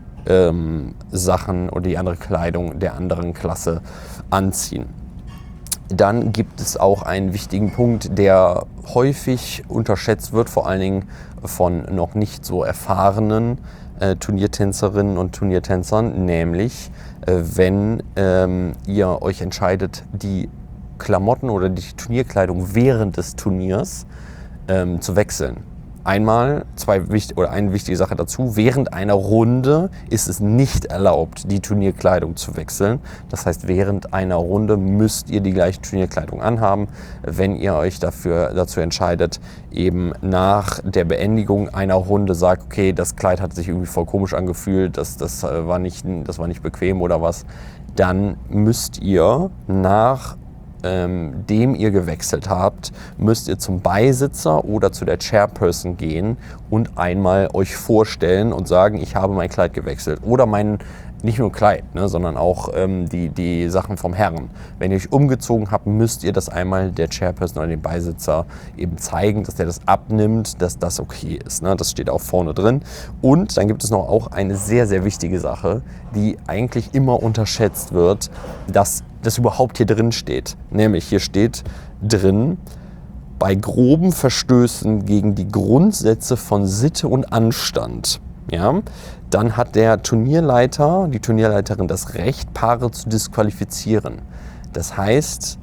ähm, Sachen oder die andere Kleidung der anderen Klasse anziehen. Dann gibt es auch einen wichtigen Punkt, der häufig unterschätzt wird, vor allen Dingen von noch nicht so erfahrenen äh, Turniertänzerinnen und Turniertänzern, nämlich äh, wenn ähm, ihr euch entscheidet, die Klamotten oder die Turnierkleidung während des Turniers ähm, zu wechseln. Einmal, zwei oder eine wichtige Sache dazu, während einer Runde ist es nicht erlaubt, die Turnierkleidung zu wechseln. Das heißt, während einer Runde müsst ihr die gleiche Turnierkleidung anhaben. Wenn ihr euch dafür, dazu entscheidet, eben nach der Beendigung einer Runde sagt, okay, das Kleid hat sich irgendwie voll komisch angefühlt, das, das, war nicht, das war nicht bequem oder was, dann müsst ihr nach Ähm, dem ihr gewechselt habt, müsst ihr zum Beisitzer oder zu der Chairperson gehen und einmal euch vorstellen und sagen, ich habe mein Kleid gewechselt oder mein nicht nur Kleid, ne, sondern auch ähm, die, die Sachen vom Herren. Wenn ihr euch umgezogen habt, müsst ihr das einmal der Chairperson oder dem Beisitzer eben zeigen, dass der das abnimmt, dass das okay ist. Ne? Das steht auch vorne drin. Und dann gibt es noch auch eine sehr, sehr wichtige Sache, die eigentlich immer unterschätzt wird, dass das überhaupt hier drin steht. Nämlich hier steht drin, bei groben Verstößen gegen die Grundsätze von Sitte und Anstand, ja, dann hat der Turnierleiter, die Turnierleiterin das Recht, Paare zu disqualifizieren. Das heißt,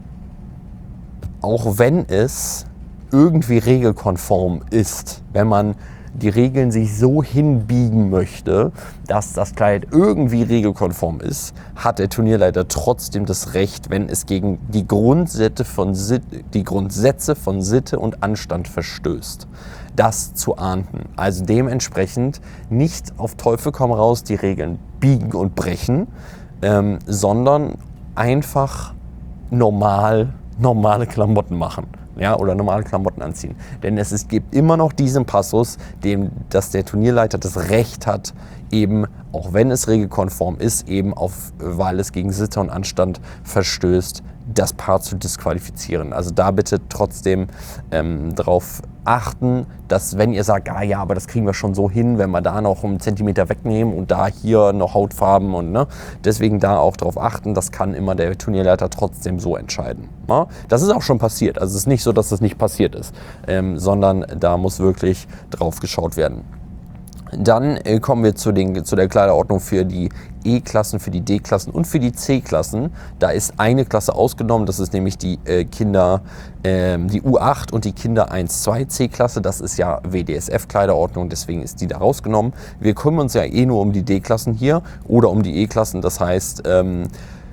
auch wenn es irgendwie regelkonform ist, wenn man die Regeln sich so hinbiegen möchte, dass das Kleid irgendwie regelkonform ist, hat der Turnierleiter trotzdem das Recht, wenn es gegen die Grundsätze von Sitte, die Grundsätze von Sitte und Anstand verstößt, das zu ahnden. Also dementsprechend nicht auf Teufel komm raus die Regeln biegen und brechen, ähm, sondern einfach normal, normale Klamotten machen. Ja, oder normale Klamotten anziehen. Denn es, es gibt immer noch diesen Passus, dem, dass der Turnierleiter das Recht hat, eben, auch wenn es regelkonform ist, eben auf, weil es gegen Sitte und Anstand verstößt, das Paar zu disqualifizieren. Also da bitte trotzdem ähm, drauf achten, dass wenn ihr sagt, ah ja, aber das kriegen wir schon so hin, wenn wir da noch einen Zentimeter wegnehmen und da hier noch Hautfarben und ne, deswegen da auch drauf achten, das kann immer der Turnierleiter trotzdem so entscheiden. Ne? Das ist auch schon passiert, also es ist nicht so, dass das nicht passiert ist, ähm, sondern da muss wirklich drauf geschaut werden. Dann äh, kommen wir zu, den, zu der Kleiderordnung für die E-Klassen, für die D-Klassen und für die C-Klassen. Da ist eine Klasse ausgenommen, das ist nämlich die äh, Kinder, äh, die U acht und die Kinder eins zwei C-Klasse. Das ist ja W D S F-Kleiderordnung, deswegen ist die da rausgenommen. Wir kümmern uns ja eh nur um die D-Klassen hier oder um die E-Klassen, das heißt, ähm,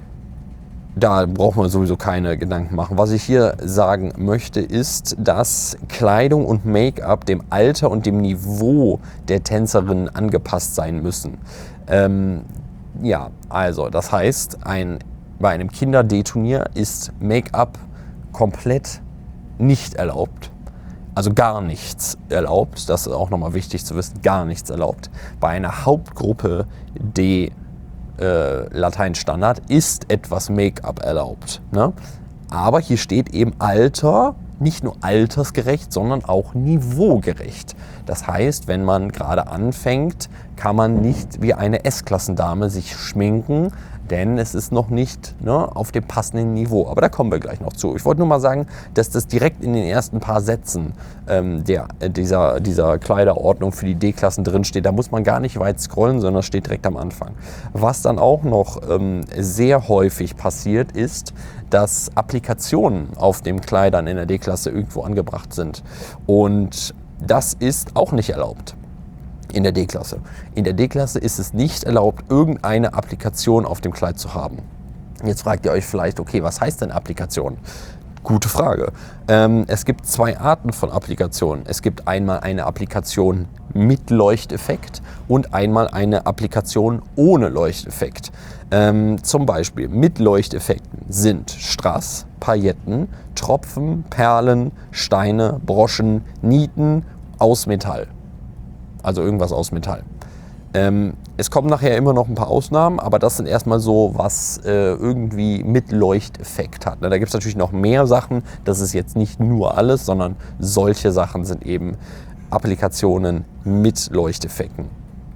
da braucht man sowieso keine Gedanken machen. Was ich hier sagen möchte, ist, dass Kleidung und Make-up dem Alter und dem Niveau der Tänzerin angepasst sein müssen. Ähm, ja, also das heißt, ein, bei einem Kinder-D-Turnier ist Make-up komplett nicht erlaubt. Also gar nichts erlaubt. Das ist auch nochmal wichtig zu wissen. Gar nichts erlaubt. Bei einer Hauptgruppe D Äh, Lateinstandard ist etwas Make-up erlaubt. Ne? Aber hier steht eben Alter, nicht nur altersgerecht, sondern auch niveaugerecht. Das heißt, wenn man gerade anfängt, kann man nicht wie eine S-Klassendame sich schminken, denn es ist noch nicht, ne, auf dem passenden Niveau. Aber da kommen wir gleich noch zu. Ich wollte nur mal sagen, dass das direkt in den ersten paar Sätzen ähm, der, dieser, dieser Kleiderordnung für die D-Klassen drinsteht. Da muss man gar nicht weit scrollen, sondern das steht direkt am Anfang. Was dann auch noch ähm, sehr häufig passiert, ist, dass Applikationen auf den Kleidern in der D-Klasse irgendwo angebracht sind. Und das ist auch nicht erlaubt. In der D-Klasse. In der D-Klasse ist es nicht erlaubt, irgendeine Applikation auf dem Kleid zu haben. Jetzt fragt ihr euch vielleicht, okay, was heißt denn Applikation? Gute Frage. Ähm, es gibt zwei Arten von Applikationen. Es gibt einmal eine Applikation mit Leuchteffekt und einmal eine Applikation ohne Leuchteffekt. Ähm, zum Beispiel mit Leuchteffekten sind Strass, Pailletten, Tropfen, Perlen, Steine, Broschen, Nieten aus Metall. Also irgendwas aus Metall. Ähm, es kommen nachher immer noch ein paar Ausnahmen, aber das sind erstmal so, was äh, irgendwie mit Leuchteffekt hat. Da gibt es natürlich noch mehr Sachen, das ist jetzt nicht nur alles, sondern solche Sachen sind eben Applikationen mit Leuchteffekten.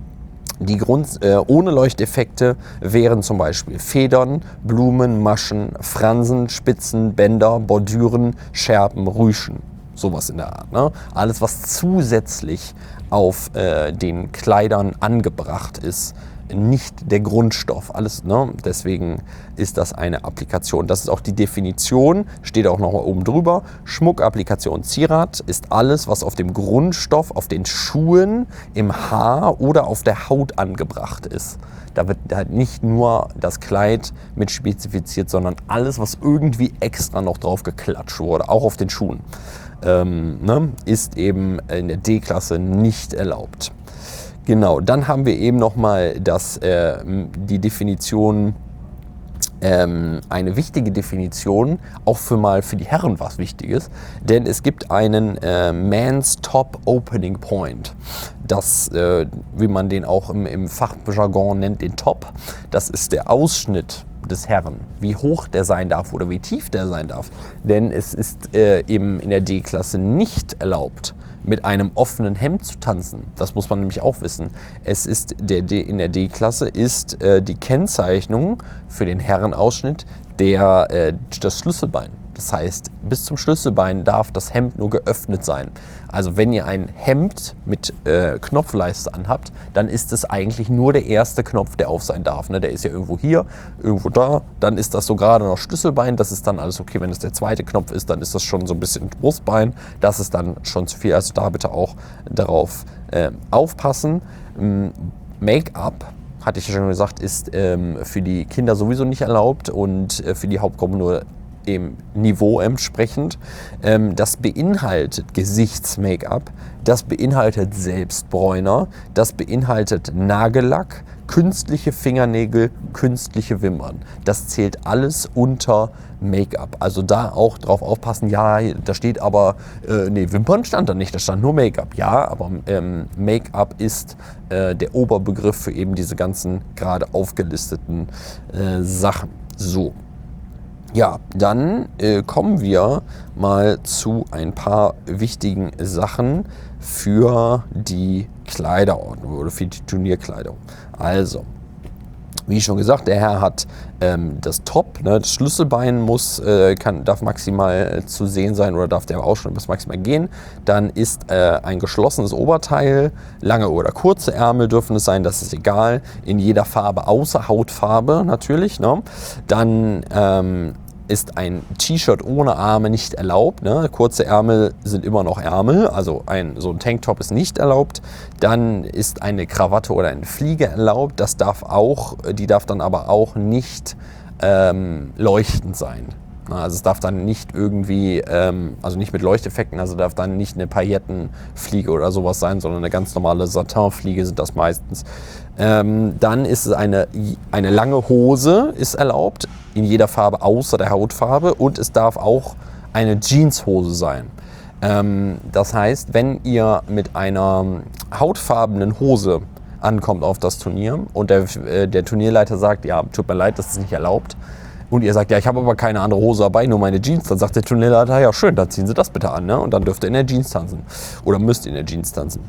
Die Grund, äh, ohne Leuchteffekte wären zum Beispiel Federn, Blumen, Maschen, Fransen, Spitzen, Bänder, Bordüren, Schärpen, Rüschen. Sowas in der Art. Ne? Alles, was zusätzlich auf äh, den Kleidern angebracht ist, nicht der Grundstoff. Alles, ne? Deswegen ist das eine Applikation. Das ist auch die Definition, steht auch noch mal oben drüber. Schmuckapplikation Zierat ist alles, was auf dem Grundstoff, auf den Schuhen, im Haar oder auf der Haut angebracht ist. Da wird halt nicht nur das Kleid mit spezifiziert, sondern alles, was irgendwie extra noch drauf geklatscht wurde, auch auf den Schuhen. Ähm, ne, ist eben in der D-Klasse nicht erlaubt. Genau, dann haben wir eben nochmal das, äh, die Definition ähm, eine wichtige Definition, auch für mal für die Herren was Wichtiges, denn es gibt einen äh, Man's Top Opening Point. Das, äh, wie man den auch im, im Fachjargon nennt, den Top, das ist der Ausschnitt des Herren, wie hoch der sein darf oder wie tief der sein darf. Denn es ist äh, eben in der D-Klasse nicht erlaubt, mit einem offenen Hemd zu tanzen. Das muss man nämlich auch wissen. Es ist der D, in der D-Klasse ist äh, die Kennzeichnung für den Herrenausschnitt der, äh, das Schlüsselbein. Das heißt, bis zum Schlüsselbein darf das Hemd nur geöffnet sein. Also wenn ihr ein Hemd mit äh, Knopfleiste anhabt, dann ist es eigentlich nur der erste Knopf, der auf sein darf. Ne? Der ist ja irgendwo hier, irgendwo da, dann ist das so gerade noch Schlüsselbein, das ist dann alles okay. Wenn es der zweite Knopf ist, dann ist das schon so ein bisschen Brustbein, das ist dann schon zu viel. Also da bitte auch darauf äh, aufpassen. Ähm, Make-up, hatte ich ja schon gesagt, ist ähm, für die Kinder sowieso nicht erlaubt und äh, für die Hauptgruppe nur dem Niveau entsprechend. Ähm, das beinhaltet Gesichts-Make-up, das beinhaltet Selbstbräuner, das beinhaltet Nagellack, künstliche Fingernägel, künstliche Wimpern. Das zählt alles unter Make-up. Also da auch drauf aufpassen, ja, da steht aber, äh, nee, Wimpern stand da nicht, da stand nur Make-up. Ja, aber ähm, Make-up ist äh, der Oberbegriff für eben diese ganzen gerade aufgelisteten äh, Sachen. So. Ja, dann äh, kommen wir mal zu ein paar wichtigen Sachen für die Kleiderordnung oder für die Turnierkleidung. Also, wie schon gesagt, der Herr hat ähm, das Top, ne, das Schlüsselbein muss, äh, kann, darf maximal äh, zu sehen sein oder darf der Ausschnitt bis maximal gehen. Dann ist äh, ein geschlossenes Oberteil, lange oder kurze Ärmel dürfen es sein, das ist egal, in jeder Farbe außer Hautfarbe natürlich. Ne? Dann ähm, ist ein T-Shirt ohne Arme nicht erlaubt. Ne? Kurze Ärmel sind immer noch Ärmel, also ein, so ein Tanktop ist nicht erlaubt. Dann ist eine Krawatte oder eine Fliege erlaubt. Das darf auch, die darf dann aber auch nicht ähm, leuchtend sein. Also es darf dann nicht irgendwie, ähm, also nicht mit Leuchteffekten, also darf dann nicht eine Paillettenfliege oder sowas sein, sondern eine ganz normale Satinfliege sind das meistens. Ähm, dann ist es eine, eine lange Hose ist erlaubt, in jeder Farbe außer der Hautfarbe, und es darf auch eine Jeanshose sein. Ähm, das heißt, wenn ihr mit einer hautfarbenen Hose ankommt auf das Turnier und der, äh, der Turnierleiter sagt, ja, tut mir leid, das ist nicht erlaubt, und ihr sagt, ja, ich habe aber keine andere Hose dabei, nur meine Jeans, dann sagt der Turnierleiter, ja schön, dann ziehen Sie das bitte an, ne? Und dann dürft ihr in der Jeans tanzen oder müsst ihr in der Jeans tanzen.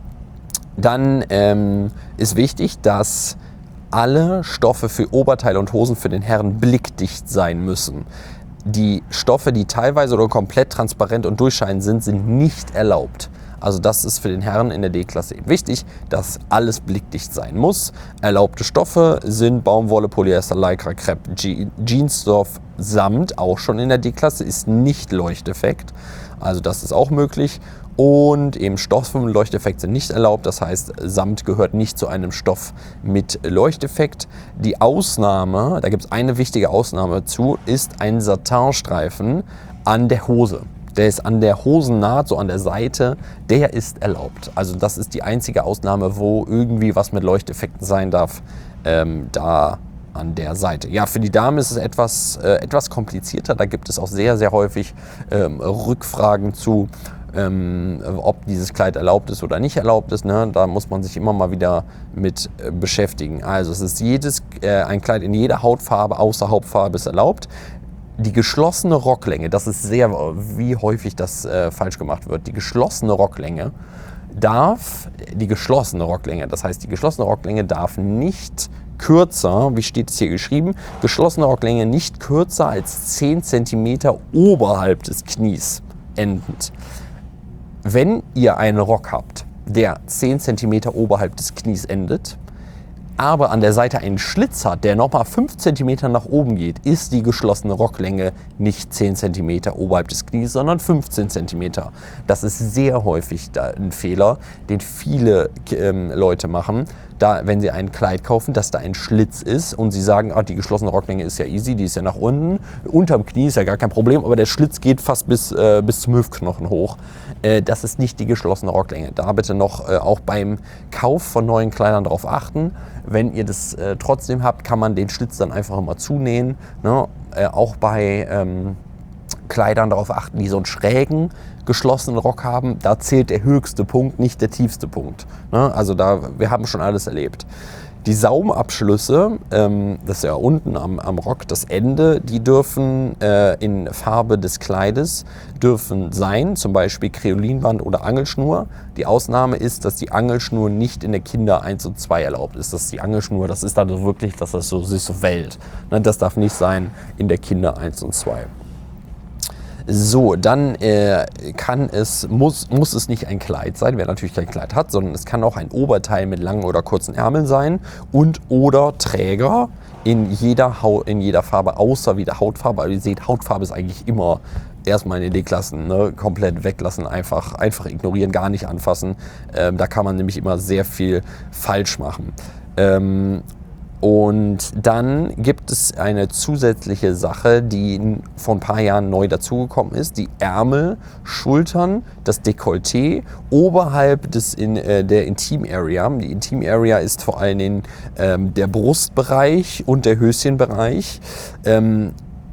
Dann ähm, ist wichtig, dass alle Stoffe für Oberteile und Hosen für den Herren blickdicht sein müssen. Die Stoffe, die teilweise oder komplett transparent und durchscheinend sind, sind nicht erlaubt. Also das ist für den Herren in der D-Klasse eben wichtig, dass alles blickdicht sein muss. Erlaubte Stoffe sind Baumwolle, Polyester, Lycra, Crepe, Je- Jeansstoff, Samt, auch schon in der D-Klasse, ist nicht Leuchteffekt. Also das ist auch möglich. Und eben Stoffe mit Leuchteffekt sind nicht erlaubt. Das heißt, Samt gehört nicht zu einem Stoff mit Leuchteffekt. Die Ausnahme, da gibt es eine wichtige Ausnahme zu, ist ein Satinstreifen an der Hose. Der ist an der Hosennaht, so an der Seite, der ist erlaubt. Also das ist die einzige Ausnahme, wo irgendwie was mit Leuchteffekten sein darf, ähm, da an der Seite. Ja, für die Dame ist es etwas, äh, etwas komplizierter. Da gibt es auch sehr, sehr häufig ähm, Rückfragen zu, ähm, ob dieses Kleid erlaubt ist oder nicht erlaubt ist. Ne? Da muss man sich immer mal wieder mit äh, beschäftigen. Also es ist jedes, äh, ein Kleid in jeder Hautfarbe außer Hautfarbe ist erlaubt. Die geschlossene Rocklänge, das ist sehr, wie häufig das äh, falsch gemacht wird, die geschlossene Rocklänge darf, die geschlossene Rocklänge, das heißt, die geschlossene Rocklänge darf nicht kürzer, wie steht es hier geschrieben, geschlossene Rocklänge nicht kürzer als zehn Zentimeter oberhalb des Knies endend. Wenn ihr einen Rock habt, der zehn Zentimeter oberhalb des Knies endet, aber an der Seite einen Schlitz hat, der nochmal fünf Zentimeter nach oben geht, ist die geschlossene Rocklänge nicht zehn Zentimeter oberhalb des Knies, sondern fünfzehn Zentimeter. Das ist sehr häufig ein Fehler, den viele ähm, Leute machen. da, wenn Sie ein Kleid kaufen, dass da ein Schlitz ist und Sie sagen, ah, die geschlossene Rocklänge ist ja easy, die ist ja nach unten, unterm Knie ist ja gar kein Problem, aber der Schlitz geht fast bis, äh, bis zum Hüftknochen hoch. Äh, das ist nicht die geschlossene Rocklänge. Da bitte noch äh, auch beim Kauf von neuen Kleidern darauf achten. Wenn ihr das äh, trotzdem habt, kann man den Schlitz dann einfach immer zunähen. Ne? Äh, auch bei ähm, Kleidern darauf achten, die so einen schrägen, geschlossenen Rock haben, da zählt der höchste Punkt, nicht der tiefste Punkt. Ne? Also da, wir haben schon alles erlebt. Die Saumabschlüsse, ähm, das ist ja unten am, am Rock, das Ende, die dürfen äh, in Farbe des Kleides dürfen sein, zum Beispiel Kreolinband oder Angelschnur. Die Ausnahme ist, dass die Angelschnur nicht in der Kinder eins und zwei erlaubt ist. Das ist die Angelschnur, das ist dann so wirklich, dass das so sich so wellt. Ne? Das darf nicht sein in der Kinder eins und zwei. So, dann äh, kann es, muss, muss es nicht ein Kleid sein, wer natürlich kein Kleid hat, sondern es kann auch ein Oberteil mit langen oder kurzen Ärmeln sein und oder Träger in jeder, Haut, in jeder Farbe, außer wieder Hautfarbe. Aber ihr seht, Hautfarbe ist eigentlich immer erstmal in die Klassen, ne? Komplett weglassen, einfach, einfach ignorieren, gar nicht anfassen. Ähm, da kann man nämlich immer sehr viel falsch machen. Ähm, Und dann gibt es eine zusätzliche Sache, die vor ein paar Jahren neu dazugekommen ist. Die Ärmel, Schultern, das Dekolleté oberhalb des in, äh, der Intim-Area. Die Intim-Area ist vor allen Dingen ähm, der Brustbereich und der Höschenbereich. Ähm,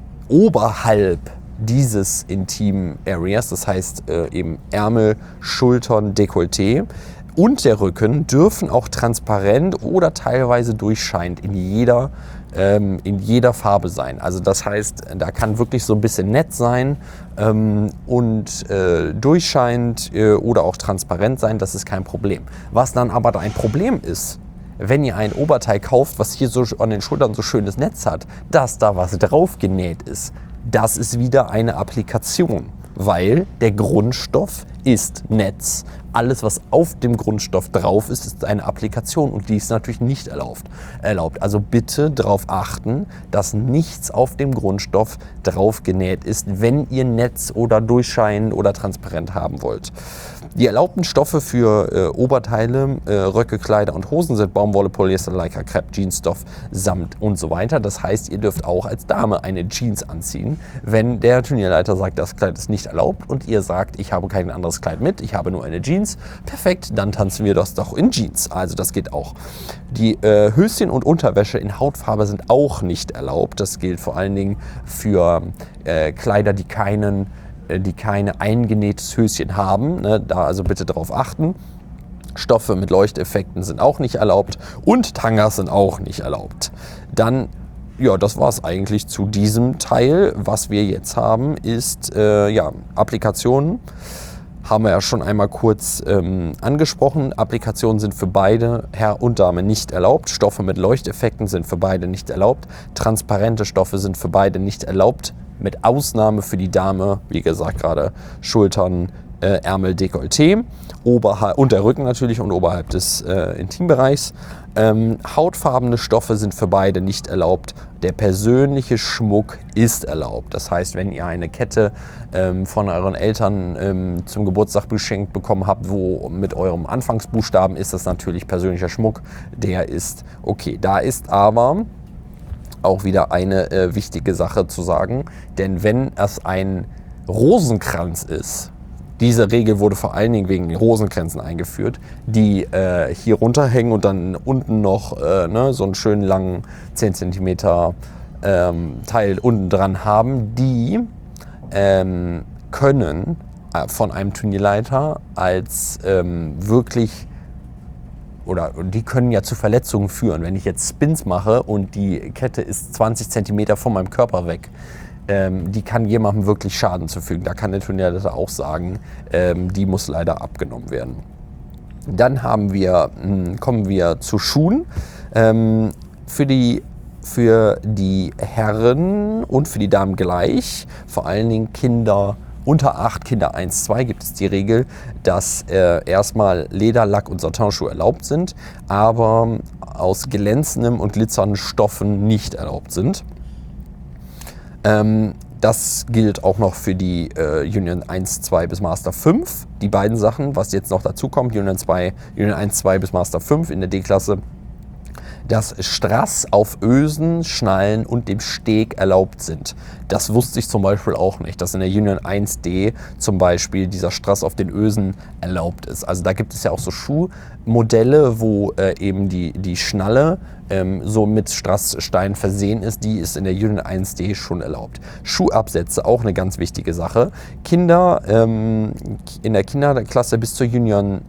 oberhalb dieses Intim-Areas, das heißt äh, eben Ärmel, Schultern, Dekolleté, und der Rücken dürfen auch transparent oder teilweise durchscheinend in jeder, ähm, in jeder Farbe sein. Also das heißt, da kann wirklich so ein bisschen nett sein ähm, und äh, durchscheinend äh, oder auch transparent sein, das ist kein Problem. Was dann aber ein Problem ist, wenn ihr ein Oberteil kauft, was hier so an den Schultern so schönes Netz hat, dass da was drauf genäht ist, das ist wieder eine Applikation, weil der Grundstoff ist Netz. Alles, was auf dem Grundstoff drauf ist, ist eine Applikation und die ist natürlich nicht erlaubt. erlaubt. Also bitte darauf achten, dass nichts auf dem Grundstoff drauf genäht ist, wenn ihr Netz oder durchscheinend oder transparent haben wollt. Die erlaubten Stoffe für äh, Oberteile, äh, Röcke, Kleider und Hosen sind Baumwolle, Polyester, Lycra, Crepe, Jeansstoff, Samt und so weiter. Das heißt, ihr dürft auch als Dame eine Jeans anziehen, wenn der Turnierleiter sagt, das Kleid ist nicht erlaubt und ihr sagt, ich habe kein anderes Kleid mit, ich habe nur eine Jeans. Perfekt, dann tanzen wir das doch in Jeans. Also das geht auch. Die äh, Höschen und Unterwäsche in Hautfarbe sind auch nicht erlaubt. Das gilt vor allen Dingen für äh, Kleider, die keinen die keine eingenähtes Höschen haben, ne, da also bitte darauf achten. Stoffe mit Leuchteffekten sind auch nicht erlaubt und Tangas sind auch nicht erlaubt. Dann, ja, das war es eigentlich zu diesem Teil. Was wir jetzt haben, ist äh, ja, Applikationen. Haben wir ja schon einmal kurz ähm, angesprochen. Applikationen sind für beide, Herr und Dame, nicht erlaubt. Stoffe mit Leuchteffekten sind für beide nicht erlaubt. Transparente Stoffe sind für beide nicht erlaubt. Mit Ausnahme für die Dame, wie gesagt gerade, Schultern, äh, Ärmel, Dekolleté, oberhalb, und der Rücken natürlich und oberhalb des äh, Intimbereichs. Ähm, hautfarbene Stoffe sind für beide nicht erlaubt. Der persönliche Schmuck ist erlaubt. Das heißt, wenn ihr eine Kette ähm, von euren Eltern ähm, zum Geburtstag geschenkt bekommen habt, wo mit eurem Anfangsbuchstaben ist das natürlich persönlicher Schmuck, der ist okay. Da ist aber auch wieder eine äh, wichtige Sache zu sagen, denn wenn es ein Rosenkranz ist, diese Regel wurde vor allen Dingen wegen den Rosenkränzen eingeführt, die äh, hier runterhängen und dann unten noch äh, ne, so einen schönen langen zehn Zentimeter ähm, Teil unten dran haben, die ähm, können äh, von einem Turnierleiter als ähm, wirklich oder die können ja zu Verletzungen führen. Wenn ich jetzt Spins mache und die Kette ist zwanzig Zentimeter von meinem Körper weg, ähm, die kann jemandem wirklich Schaden zufügen. Da kann der Turnierleiter auch sagen, ähm, die muss leider abgenommen werden. Dann haben wir, mh, kommen wir zu Schuhen. Ähm, für die für die Herren und für die Damen gleich, vor allen Dingen Kinder unter acht, Kinder eins, zwei, gibt es die Regel, dass äh, erstmal Leder, Lack und Satinschuhe erlaubt sind, aber aus glänzendem und glitzernden Stoffen nicht erlaubt sind. Ähm, das gilt auch noch für die äh, Union eins, zwei bis Master fünf. Die beiden Sachen, was jetzt noch dazu kommt, Union, zwei, Union eins, zwei bis Master fünf in der D-Klasse, dass Strass auf Ösen, Schnallen und dem Steg erlaubt sind. Das wusste ich zum Beispiel auch nicht, dass in der Union eins D zum Beispiel dieser Strass auf den Ösen erlaubt ist. Also da gibt es ja auch so Schuhmodelle, wo äh, eben die, die Schnalle ähm, so mit Strassstein versehen ist. Die ist in der Union eins D schon erlaubt. Schuhabsätze, auch eine ganz wichtige Sache. Kinder ähm, in der Kinderklasse bis zur Union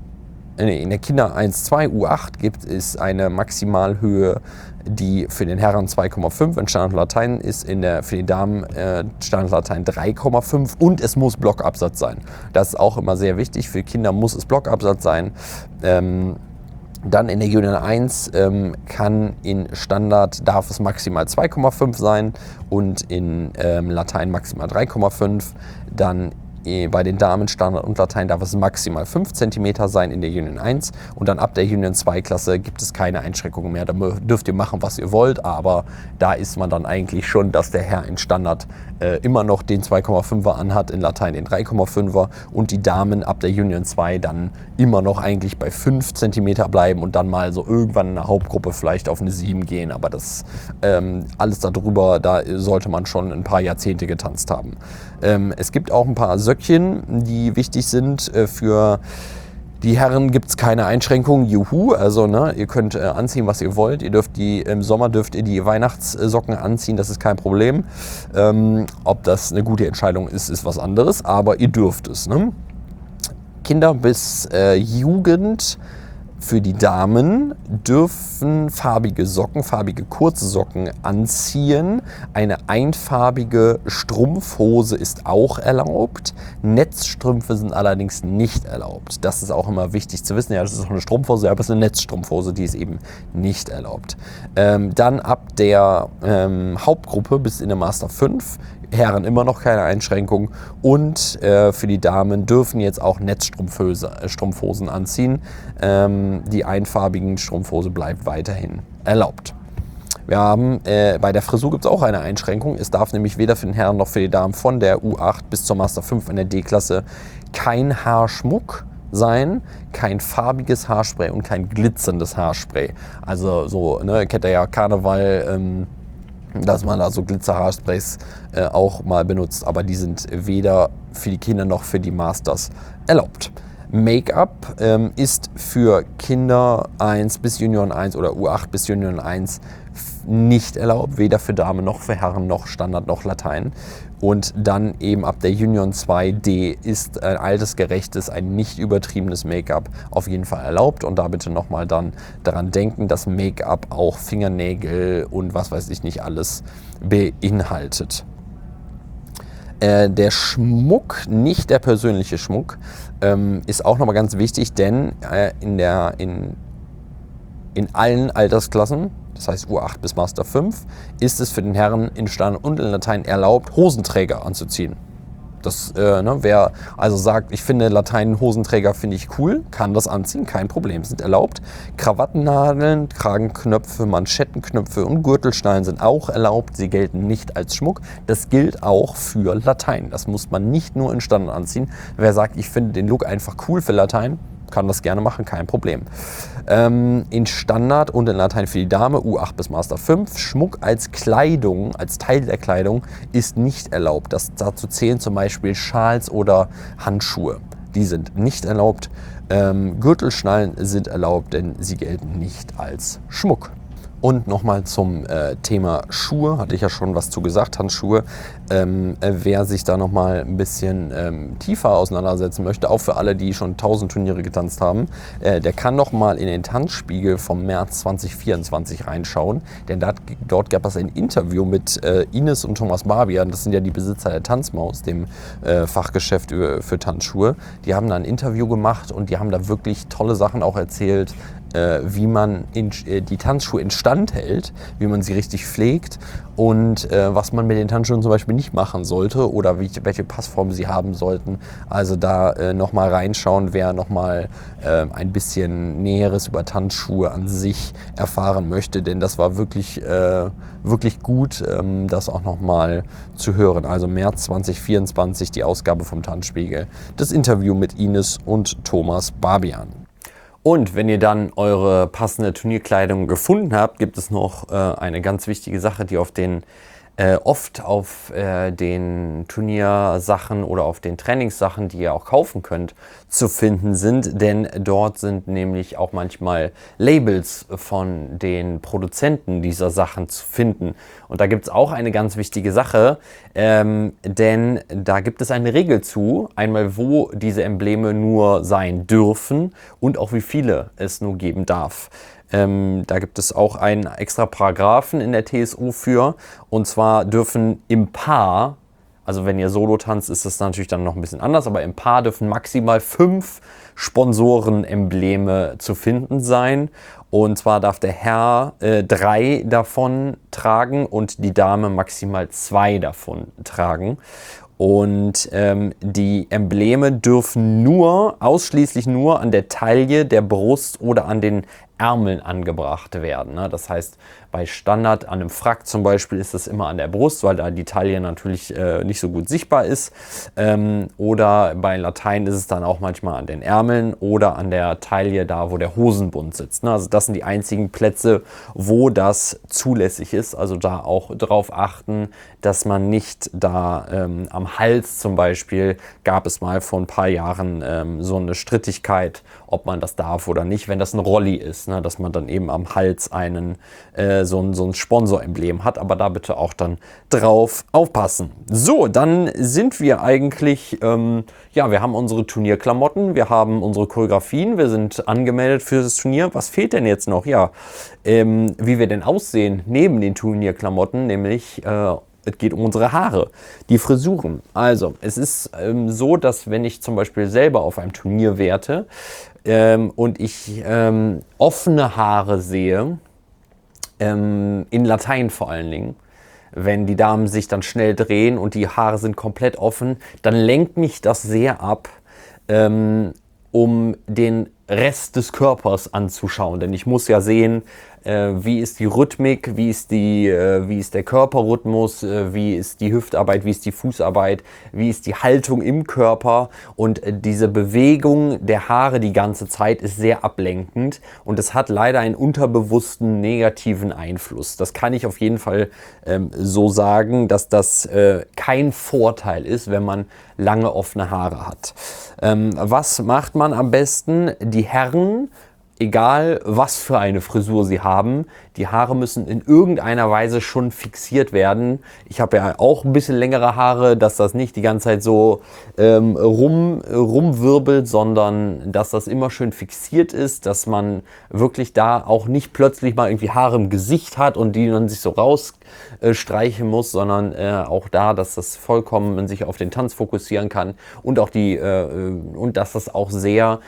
In der Kinder eins, zwei, U acht gibt es eine Maximalhöhe, die für den Herren zwei Komma fünf in Standard Latein ist, in der, für die Damen äh, Standard Latein drei Komma fünf und es muss Blockabsatz sein. Das ist auch immer sehr wichtig. Für Kinder muss es Blockabsatz sein. Ähm, Dann in der Union eins ähm, kann in Standard darf es maximal zwei Komma fünf sein und in ähm, Latein maximal drei Komma fünf. Dann bei den Damen Standard und Latein darf es maximal fünf Zentimeter sein in der Union eins und dann ab der Union zwei Klasse gibt es keine Einschränkungen mehr. Da dürft ihr machen, was ihr wollt, aber da ist man dann eigentlich schon, dass der Herr in Standard äh, immer noch den zwei Komma fünfer anhat, in Latein den drei Komma fünfer und die Damen ab der Union zwei dann immer noch eigentlich bei fünf Zentimeter bleiben und dann mal so irgendwann in der Hauptgruppe vielleicht auf eine sieben gehen, aber das ähm, alles darüber, da sollte man schon ein paar Jahrzehnte getanzt haben. Ähm, es gibt auch ein paar Söckchen, die wichtig sind äh, für die Herren. Gibt es keine Einschränkungen, juhu, also ne, ihr könnt äh, anziehen, was ihr wollt. Ihr dürft die, im Sommer dürft ihr die Weihnachtssocken anziehen, das ist kein Problem. Ähm, ob das eine gute Entscheidung ist, ist was anderes, aber ihr dürft es. Ne? Kinder bis äh, Jugend. Für die Damen dürfen farbige Socken, farbige kurze Socken anziehen. Eine einfarbige Strumpfhose ist auch erlaubt. Netzstrümpfe sind allerdings nicht erlaubt. Das ist auch immer wichtig zu wissen. Ja, das ist auch eine Strumpfhose, aber es ist eine Netzstrumpfhose, die ist eben nicht erlaubt. Ähm, dann ab der ähm, Hauptgruppe bis in der Master fünf. Herren immer noch keine Einschränkung und äh, für die Damen dürfen jetzt auch Netzstrumpfhosen anziehen. Ähm, die einfarbigen Strumpfhose bleibt weiterhin erlaubt. Wir haben, äh, bei der Frisur gibt es auch eine Einschränkung. Es darf nämlich weder für den Herren noch für die Damen von der U acht bis zur Master fünf in der D-Klasse kein Haarschmuck sein, kein farbiges Haarspray und kein glitzerndes Haarspray. Also so, ne, kennt ihr ja Karneval, ähm, dass man da so Glitzerhaarsprays äh, auch mal benutzt, aber die sind weder für die Kinder noch für die Masters erlaubt. Make-up ähm, ist für Kinder eins bis Union eins oder U acht bis Union eins nicht erlaubt, weder für Damen noch für Herren noch Standard noch Latein. Und dann eben ab der Union zwei D ist ein altersgerechtes, ein nicht übertriebenes Make-up auf jeden Fall erlaubt. Und da bitte nochmal dann daran denken, dass Make-up auch Fingernägel und was weiß ich nicht alles beinhaltet. Äh, der Schmuck, nicht der persönliche Schmuck, ähm, ist auch nochmal ganz wichtig, denn äh, in, der, in, in allen Altersklassen, das heißt U acht bis Master fünf, ist es für den Herren in Standard und in Latein erlaubt, Hosenträger anzuziehen. Das, äh, ne, wer also sagt, ich finde Latein-Hosenträger finde ich cool, kann das anziehen, kein Problem, sind erlaubt. Krawattennadeln, Kragenknöpfe, Manschettenknöpfe und Gürtelschnallen sind auch erlaubt, sie gelten nicht als Schmuck. Das gilt auch für Latein, das muss man nicht nur in Standard anziehen. Wer sagt, ich finde den Look einfach cool für Latein, kann das gerne machen, kein Problem. Ähm, in Standard und in Latein für die Dame, U acht bis Master fünf, Schmuck als Kleidung, als Teil der Kleidung, ist nicht erlaubt. Das, dazu zählen zum Beispiel Schals oder Handschuhe. Die sind nicht erlaubt. Ähm, Gürtelschnallen sind erlaubt, denn sie gelten nicht als Schmuck. Und nochmal zum äh, Thema Schuhe, hatte ich ja schon was zu gesagt, Handschuhe. Ähm, äh, wer sich da nochmal ein bisschen ähm, tiefer auseinandersetzen möchte, auch für alle, die schon tausend Turniere getanzt haben, äh, der kann nochmal in den Tanzspiegel vom März zwanzig vierundzwanzig reinschauen. Denn dat, dort gab es ein Interview mit äh, Ines und Thomas Barbian, das sind ja die Besitzer der Tanzmaus, dem äh, Fachgeschäft für Tanzschuhe. Die haben da ein Interview gemacht und die haben da wirklich tolle Sachen auch erzählt, äh, wie man in, äh, die Tanzschuhe instand hält, wie man sie richtig pflegt und äh, was man mit den Tanzschuhen zum Beispiel nicht machen sollte oder wie, welche Passform sie haben sollten. Also da äh, nochmal reinschauen, wer nochmal äh, ein bisschen Näheres über Tanzschuhe an sich erfahren möchte, denn das war wirklich, äh, wirklich gut, ähm, das auch nochmal zu hören. Also März zwanzig vierundzwanzig, die Ausgabe vom Tanzspiegel, das Interview mit Ines und Thomas Barbian. Und wenn ihr dann eure passende Turnierkleidung gefunden habt, gibt es noch äh, eine ganz wichtige Sache, die auf den äh, oft auf äh, den Turniersachen oder auf den Trainingssachen, die ihr auch kaufen könnt, zu finden sind. Denn dort sind nämlich auch manchmal Labels von den Produzenten dieser Sachen zu finden. Und da gibt es auch eine ganz wichtige Sache, ähm, denn da gibt es eine Regel zu, einmal wo diese Embleme nur sein dürfen und auch wie viele es nur geben darf. Ähm, da gibt es auch einen extra Paragraphen in der T S O für, und zwar dürfen im Paar, also wenn ihr Solo tanzt, ist das natürlich dann noch ein bisschen anders, aber im Paar dürfen maximal fünf Sponsoren-Embleme zu finden sein. Und zwar darf der Herr äh, drei davon tragen und die Dame maximal zwei davon tragen. Und ähm, die Embleme dürfen nur, ausschließlich nur an der Taille, der Brust oder an den Ärmeln angebracht werden. Ne? Das heißt, bei Standard an einem Frack zum Beispiel ist das immer an der Brust, weil da die Taille natürlich äh, nicht so gut sichtbar ist. Ähm, oder bei Latein ist es dann auch manchmal an den Ärmeln oder an der Taille, da wo der Hosenbund sitzt. Ne? Also das sind die einzigen Plätze, wo das zulässig ist. Also da auch drauf achten, dass man nicht da ähm, am Hals zum Beispiel, gab es mal vor ein paar Jahren ähm, so eine Strittigkeit, ob man das darf oder nicht, wenn das ein Rolli ist, ne? Dass man dann eben am Hals einen äh, so ein, so ein Sponsoremblem hat, aber da bitte auch dann drauf aufpassen. So, dann sind wir eigentlich, ähm, ja, wir haben unsere Turnierklamotten, wir haben unsere Choreografien, wir sind angemeldet für das Turnier. Was fehlt denn jetzt noch? Ja, ähm, wie wir denn aussehen neben den Turnierklamotten, nämlich äh, es geht um unsere Haare, die Frisuren. Also, es ist ähm, so, dass wenn ich zum Beispiel selber auf einem Turnier werte ähm, und ich ähm, offene Haare sehe, ähm, in Latein vor allen Dingen, wenn die Damen sich dann schnell drehen und die Haare sind komplett offen, dann lenkt mich das sehr ab, ähm, um den Rest des Körpers anzuschauen. Denn ich muss ja sehen, äh, wie ist die Rhythmik, wie ist, die, äh, wie ist der Körperrhythmus, äh, wie ist die Hüftarbeit, wie ist die Fußarbeit, wie ist die Haltung im Körper. Und äh, diese Bewegung der Haare die ganze Zeit ist sehr ablenkend und es hat leider einen unterbewussten negativen Einfluss. Das kann ich auf jeden Fall ähm, so sagen, dass das äh, kein Vorteil ist, wenn man lange offene Haare hat. Ähm, was macht man am besten? Die Herren, egal was für eine Frisur sie haben, die Haare müssen in irgendeiner Weise schon fixiert werden. Ich habe ja auch ein bisschen längere Haare, dass das nicht die ganze Zeit so ähm, rum, rumwirbelt, sondern dass das immer schön fixiert ist, dass man wirklich da auch nicht plötzlich mal irgendwie Haare im Gesicht hat und die dann sich so rausstreichen äh, muss, sondern äh, auch da, dass das vollkommen man sich auf den Tanz fokussieren kann und auch die äh, und dass das auch sehr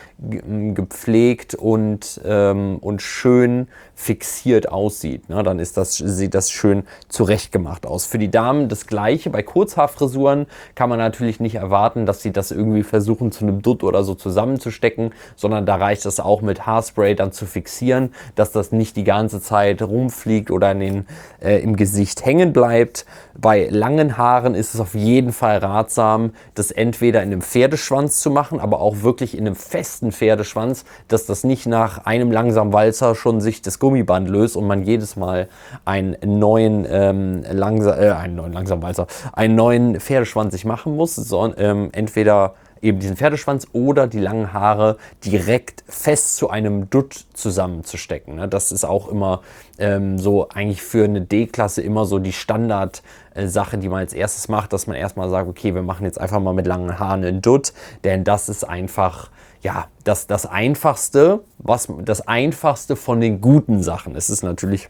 gepflegt und, ähm, und schön fixiert aussieht. Ne? Dann ist das, sieht das schön zurechtgemacht aus. Für die Damen das Gleiche. Bei Kurzhaarfrisuren kann man natürlich nicht erwarten, dass sie das irgendwie versuchen zu einem Dutt oder so zusammenzustecken, sondern da reicht es auch mit Haarspray dann zu fixieren, dass das nicht die ganze Zeit rumfliegt oder in den, äh, im Gesicht hängen bleibt. Bei langen Haaren ist es auf jeden Fall ratsam, das entweder in einem Pferdeschwanz zu machen, aber auch wirklich in einem festen Pferdeschwanz, dass das nicht nach einem langsamen Walzer schon sich das Gummiband löst und man jedes Mal einen neuen, ähm, langsa äh, einen neuen langsamen Walzer, einen neuen Pferdeschwanz sich machen muss, sondern ähm, entweder eben diesen Pferdeschwanz oder die langen Haare direkt fest zu einem Dutt zusammenzustecken. Ne? Das ist auch immer ähm, so eigentlich für eine D-Klasse immer so die Standard-Sache, die man als erstes macht, dass man erstmal sagt, okay, wir machen jetzt einfach mal mit langen Haaren einen Dutt, denn das ist einfach ja, das, das Einfachste, was das Einfachste von den guten Sachen. Es ist natürlich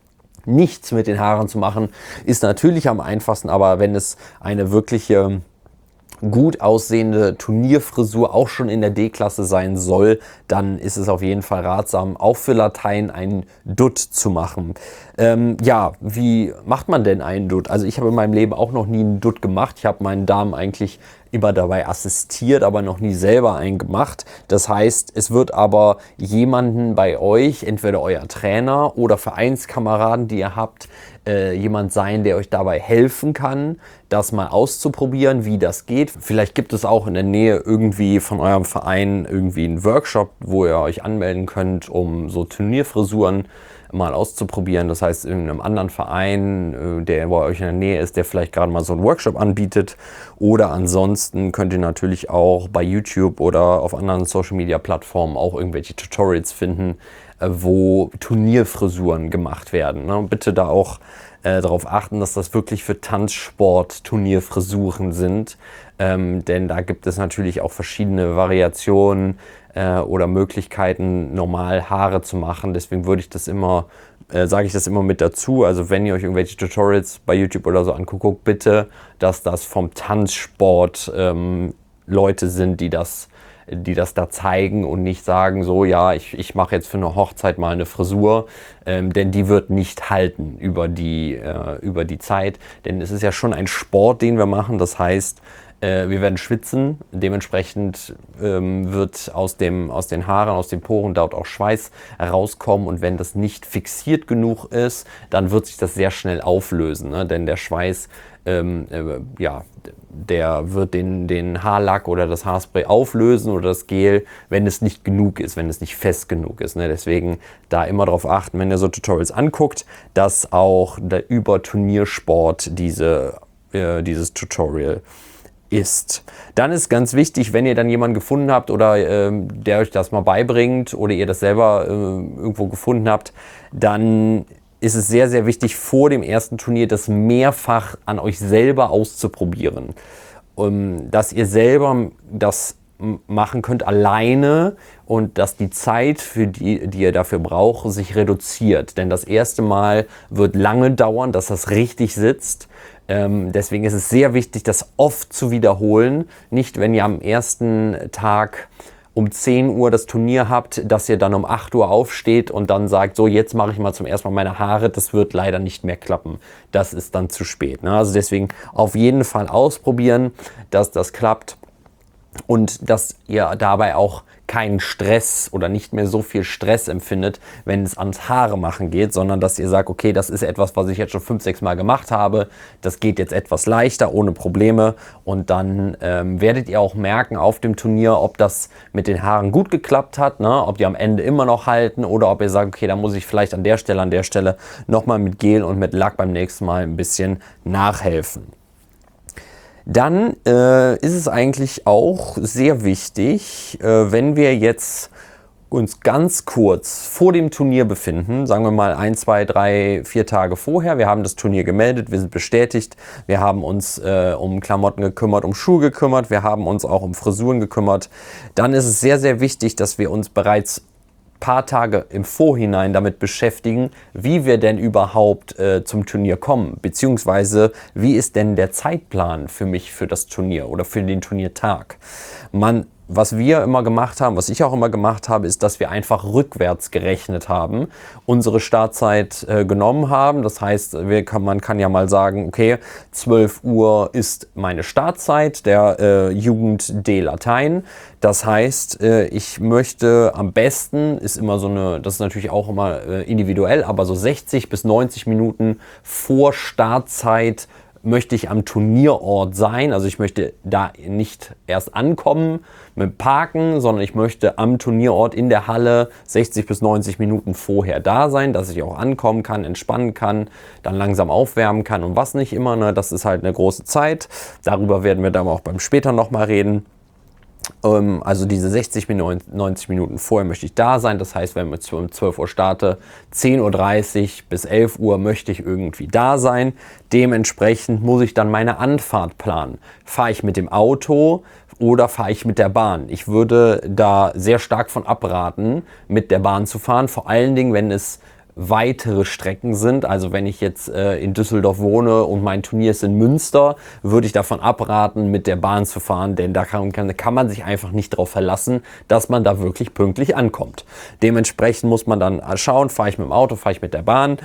nichts mit den Haaren zu machen, ist natürlich am einfachsten, aber wenn es eine wirkliche gut aussehende Turnierfrisur auch schon in der D-Klasse sein soll, dann ist es auf jeden Fall ratsam, auch für Latein einen Dutt zu machen. Ähm, ja, wie macht man denn einen Dutt? Also ich habe in meinem Leben auch noch nie einen Dutt gemacht. Ich habe meinen Damen eigentlich immer dabei assistiert, aber noch nie selber einen gemacht. Das heißt, es wird aber jemanden bei euch, entweder euer Trainer oder Vereinskameraden, die ihr habt, äh, jemand sein, der euch dabei helfen kann, das mal auszuprobieren, wie das geht. Vielleicht gibt es auch in der Nähe irgendwie von eurem Verein irgendwie einen Workshop, wo ihr euch anmelden könnt, um so Turnierfrisuren mal auszuprobieren. Das heißt, in einem anderen Verein, der bei euch in der Nähe ist, der vielleicht gerade mal so einen Workshop anbietet. Oder ansonsten könnt ihr natürlich auch bei YouTube oder auf anderen Social-Media-Plattformen auch irgendwelche Tutorials finden, wo Turnierfrisuren gemacht werden. Bitte da auch äh, darauf achten, dass das wirklich für Tanzsport Turnierfrisuren sind. Ähm, denn da gibt es natürlich auch verschiedene Variationen äh, oder Möglichkeiten, normal Haare zu machen. Deswegen würde ich das immer, äh, sage ich das immer mit dazu. Also wenn ihr euch irgendwelche Tutorials bei YouTube oder so anguckt, bitte, dass das vom Tanzsport ähm, Leute sind, die das die das da zeigen und nicht sagen, so ja, ich, ich mache jetzt für eine Hochzeit mal eine Frisur, ähm, denn die wird nicht halten über die, äh, über die Zeit. Denn es ist ja schon ein Sport, den wir machen, das heißt, äh, wir werden schwitzen, dementsprechend ähm, wird aus, dem, aus den Haaren, aus den Poren dort auch Schweiß rauskommen und wenn das nicht fixiert genug ist, dann wird sich das sehr schnell auflösen, ne? Denn der Schweiß ähm, äh, ja, der wird den, den Haarlack oder das Haarspray auflösen oder das Gel, wenn es nicht genug ist, wenn es nicht fest genug ist. Ne? Deswegen da immer darauf achten, wenn ihr so Tutorials anguckt, dass auch der über Turniersport diese, äh, dieses Tutorial ist. Dann ist ganz wichtig, wenn ihr dann jemanden gefunden habt oder ähm, der euch das mal beibringt oder ihr das selber äh, irgendwo gefunden habt, dann ist es sehr, sehr wichtig, vor dem ersten Turnier das mehrfach an euch selber auszuprobieren. Um, dass ihr selber das machen könnt alleine und dass die Zeit, für die, die ihr dafür braucht, sich reduziert. Denn das erste Mal wird lange dauern, dass das richtig sitzt. Ähm, deswegen ist es sehr wichtig, das oft zu wiederholen. Nicht, wenn ihr am ersten Tag um zehn Uhr das Turnier habt, dass ihr dann um acht Uhr aufsteht und dann sagt, so jetzt mache ich mal zum ersten Mal meine Haare, das wird leider nicht mehr klappen. Das ist dann zu spät. Ne? Also deswegen auf jeden Fall ausprobieren, dass das klappt und dass ihr dabei auch keinen Stress oder nicht mehr so viel Stress empfindet, wenn es ans Haare machen geht, sondern dass ihr sagt, okay, das ist etwas, was ich jetzt schon fünf, sechs Mal gemacht habe, das geht jetzt etwas leichter, ohne Probleme und dann ähm, werdet ihr auch merken auf dem Turnier, ob das mit den Haaren gut geklappt hat, ne? Ob die am Ende immer noch halten oder ob ihr sagt, okay, da muss ich vielleicht an der Stelle, an der Stelle nochmal mit Gel und mit Lack beim nächsten Mal ein bisschen nachhelfen. Dann äh, ist es eigentlich auch sehr wichtig, äh, wenn wir jetzt uns ganz kurz vor dem Turnier befinden, sagen wir mal ein, zwei, drei, vier Tage vorher, wir haben das Turnier gemeldet, wir sind bestätigt, wir haben uns äh, um Klamotten gekümmert, um Schuhe gekümmert, wir haben uns auch um Frisuren gekümmert, dann ist es sehr, sehr wichtig, dass wir uns bereits paar Tage im Vorhinein damit beschäftigen, wie wir denn überhaupt äh, zum Turnier kommen, beziehungsweise wie ist denn der Zeitplan für mich für das Turnier oder für den Turniertag. Man, was wir immer gemacht haben, was ich auch immer gemacht habe, ist, dass wir einfach rückwärts gerechnet haben, unsere Startzeit äh, genommen haben. Das heißt, wir kann, man kann ja mal sagen, okay, zwölf Uhr ist meine Startzeit der äh, Jugend D Latein. Das heißt, äh, ich möchte am besten, ist immer so eine, das ist natürlich auch immer äh, individuell, aber so sechzig bis neunzig Minuten vor Startzeit möchte ich am Turnierort sein. Also ich möchte da nicht erst ankommen mit Parken, sondern ich möchte am Turnierort in der Halle sechzig bis neunzig Minuten vorher da sein, dass ich auch ankommen kann, entspannen kann, dann langsam aufwärmen kann und was nicht immer. Ne? Das ist halt eine große Zeit. Darüber werden wir dann auch beim später nochmal reden. Also diese sechzig bis neunzig Minuten vorher möchte ich da sein. Das heißt, wenn ich um zwölf Uhr starte, zehn Uhr dreißig bis elf Uhr möchte ich irgendwie da sein. Dementsprechend muss ich dann meine Anfahrt planen. Fahre ich mit dem Auto oder fahre ich mit der Bahn? Ich würde da sehr stark von abraten, mit der Bahn zu fahren. Vor allen Dingen, wenn es weitere Strecken sind. Also wenn ich jetzt äh, in Düsseldorf wohne und mein Turnier ist in Münster, würde ich davon abraten, mit der Bahn zu fahren, denn da kann, kann, kann man sich einfach nicht darauf verlassen, dass man da wirklich pünktlich ankommt. Dementsprechend muss man dann schauen, fahre ich mit dem Auto, fahre ich mit der Bahn,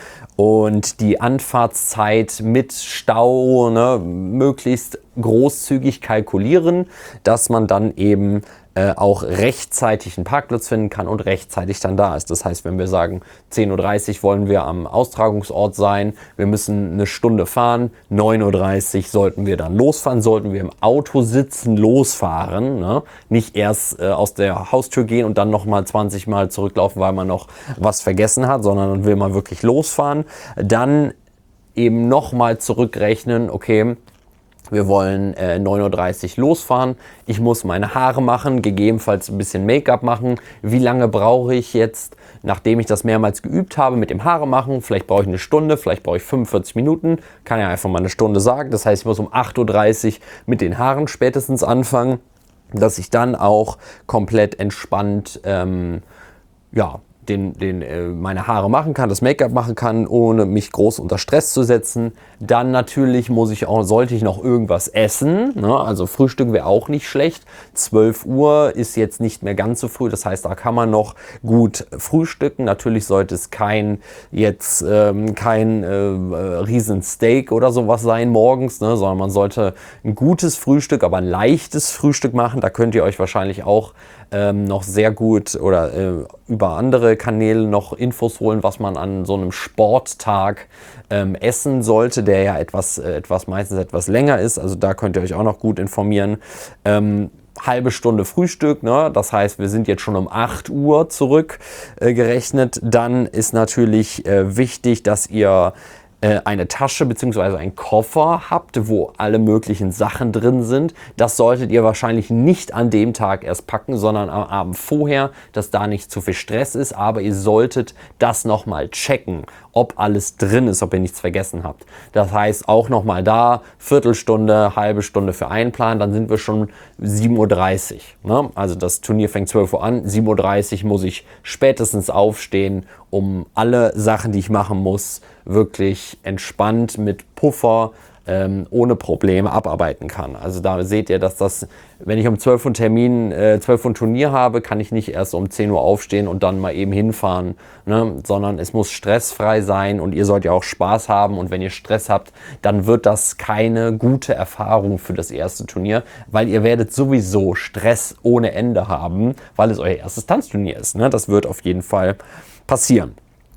und die Anfahrtszeit mit Stau, ne, möglichst großzügig kalkulieren, dass man dann eben äh, auch rechtzeitig einen Parkplatz finden kann und rechtzeitig dann da ist. Das heißt, wenn wir sagen, zehn Uhr dreißig wollen wir am Austragungsort sein, wir müssen eine Stunde fahren, neun Uhr dreißig sollten wir dann losfahren, sollten wir im Auto sitzen, losfahren, ne? Nicht erst äh, aus der Haustür gehen und dann nochmal zwanzig Mal zurücklaufen, weil man noch was vergessen hat, sondern dann will man wirklich losfahren. Dann eben nochmal zurückrechnen, okay, wir wollen äh, neun Uhr dreißig losfahren, ich muss meine Haare machen, gegebenenfalls ein bisschen Make-up machen. Wie lange brauche ich jetzt, nachdem ich das mehrmals geübt habe mit dem Haare machen? Vielleicht brauche ich eine Stunde, vielleicht brauche ich fünfundvierzig Minuten, kann ja einfach mal eine Stunde sagen. Das heißt, ich muss um acht Uhr dreißig mit den Haaren spätestens anfangen, dass ich dann auch komplett entspannt, ähm, ja, Den, den, äh, meine Haare machen kann, das Make-up machen kann, ohne mich groß unter Stress zu setzen. Dann natürlich muss ich auch, sollte ich noch irgendwas essen, ne? Also Frühstück wäre auch nicht schlecht. zwölf Uhr ist jetzt nicht mehr ganz so früh, das heißt, da kann man noch gut frühstücken. Natürlich sollte es kein jetzt ähm, kein äh, riesen Steak oder sowas sein morgens, ne? Sondern man sollte ein gutes Frühstück, aber ein leichtes Frühstück machen. Da könnt ihr euch wahrscheinlich auch ähm, noch sehr gut oder äh, über andere Kanäle noch Infos holen, was man an so einem Sporttag ähm, essen sollte, der ja etwas, äh, etwas meistens etwas länger ist. Also da könnt ihr euch auch noch gut informieren. Ähm, halbe Stunde Frühstück, ne? Das heißt, wir sind jetzt schon um acht Uhr zurück äh, gerechnet. Dann ist natürlich äh, wichtig, dass ihr eine Tasche bzw. einen Koffer habt, wo alle möglichen Sachen drin sind. Das solltet ihr wahrscheinlich nicht an dem Tag erst packen, sondern am Abend vorher, dass da nicht zu viel Stress ist. Aber ihr solltet das nochmal checken, ob alles drin ist, ob ihr nichts vergessen habt. Das heißt, auch nochmal da, Viertelstunde, halbe Stunde für einplanen, dann sind wir schon sieben Uhr dreißig. Ne? Also das Turnier fängt zwölf Uhr an, sieben Uhr dreißig muss ich spätestens aufstehen, um alle Sachen, die ich machen muss, wirklich entspannt mit Puffer, ähm, ohne Probleme abarbeiten kann. Also da seht ihr, dass das, wenn ich um zwölf Uhr Termin, äh, zwölf Uhr Turnier habe, kann ich nicht erst um zehn Uhr aufstehen und dann mal eben hinfahren, ne? Sondern es muss stressfrei sein und ihr sollt ja auch Spaß haben, und wenn ihr Stress habt, dann wird das keine gute Erfahrung für das erste Turnier, weil ihr werdet sowieso Stress ohne Ende haben, weil es euer erstes Tanzturnier ist, ne? Das wird auf jeden Fall passieren.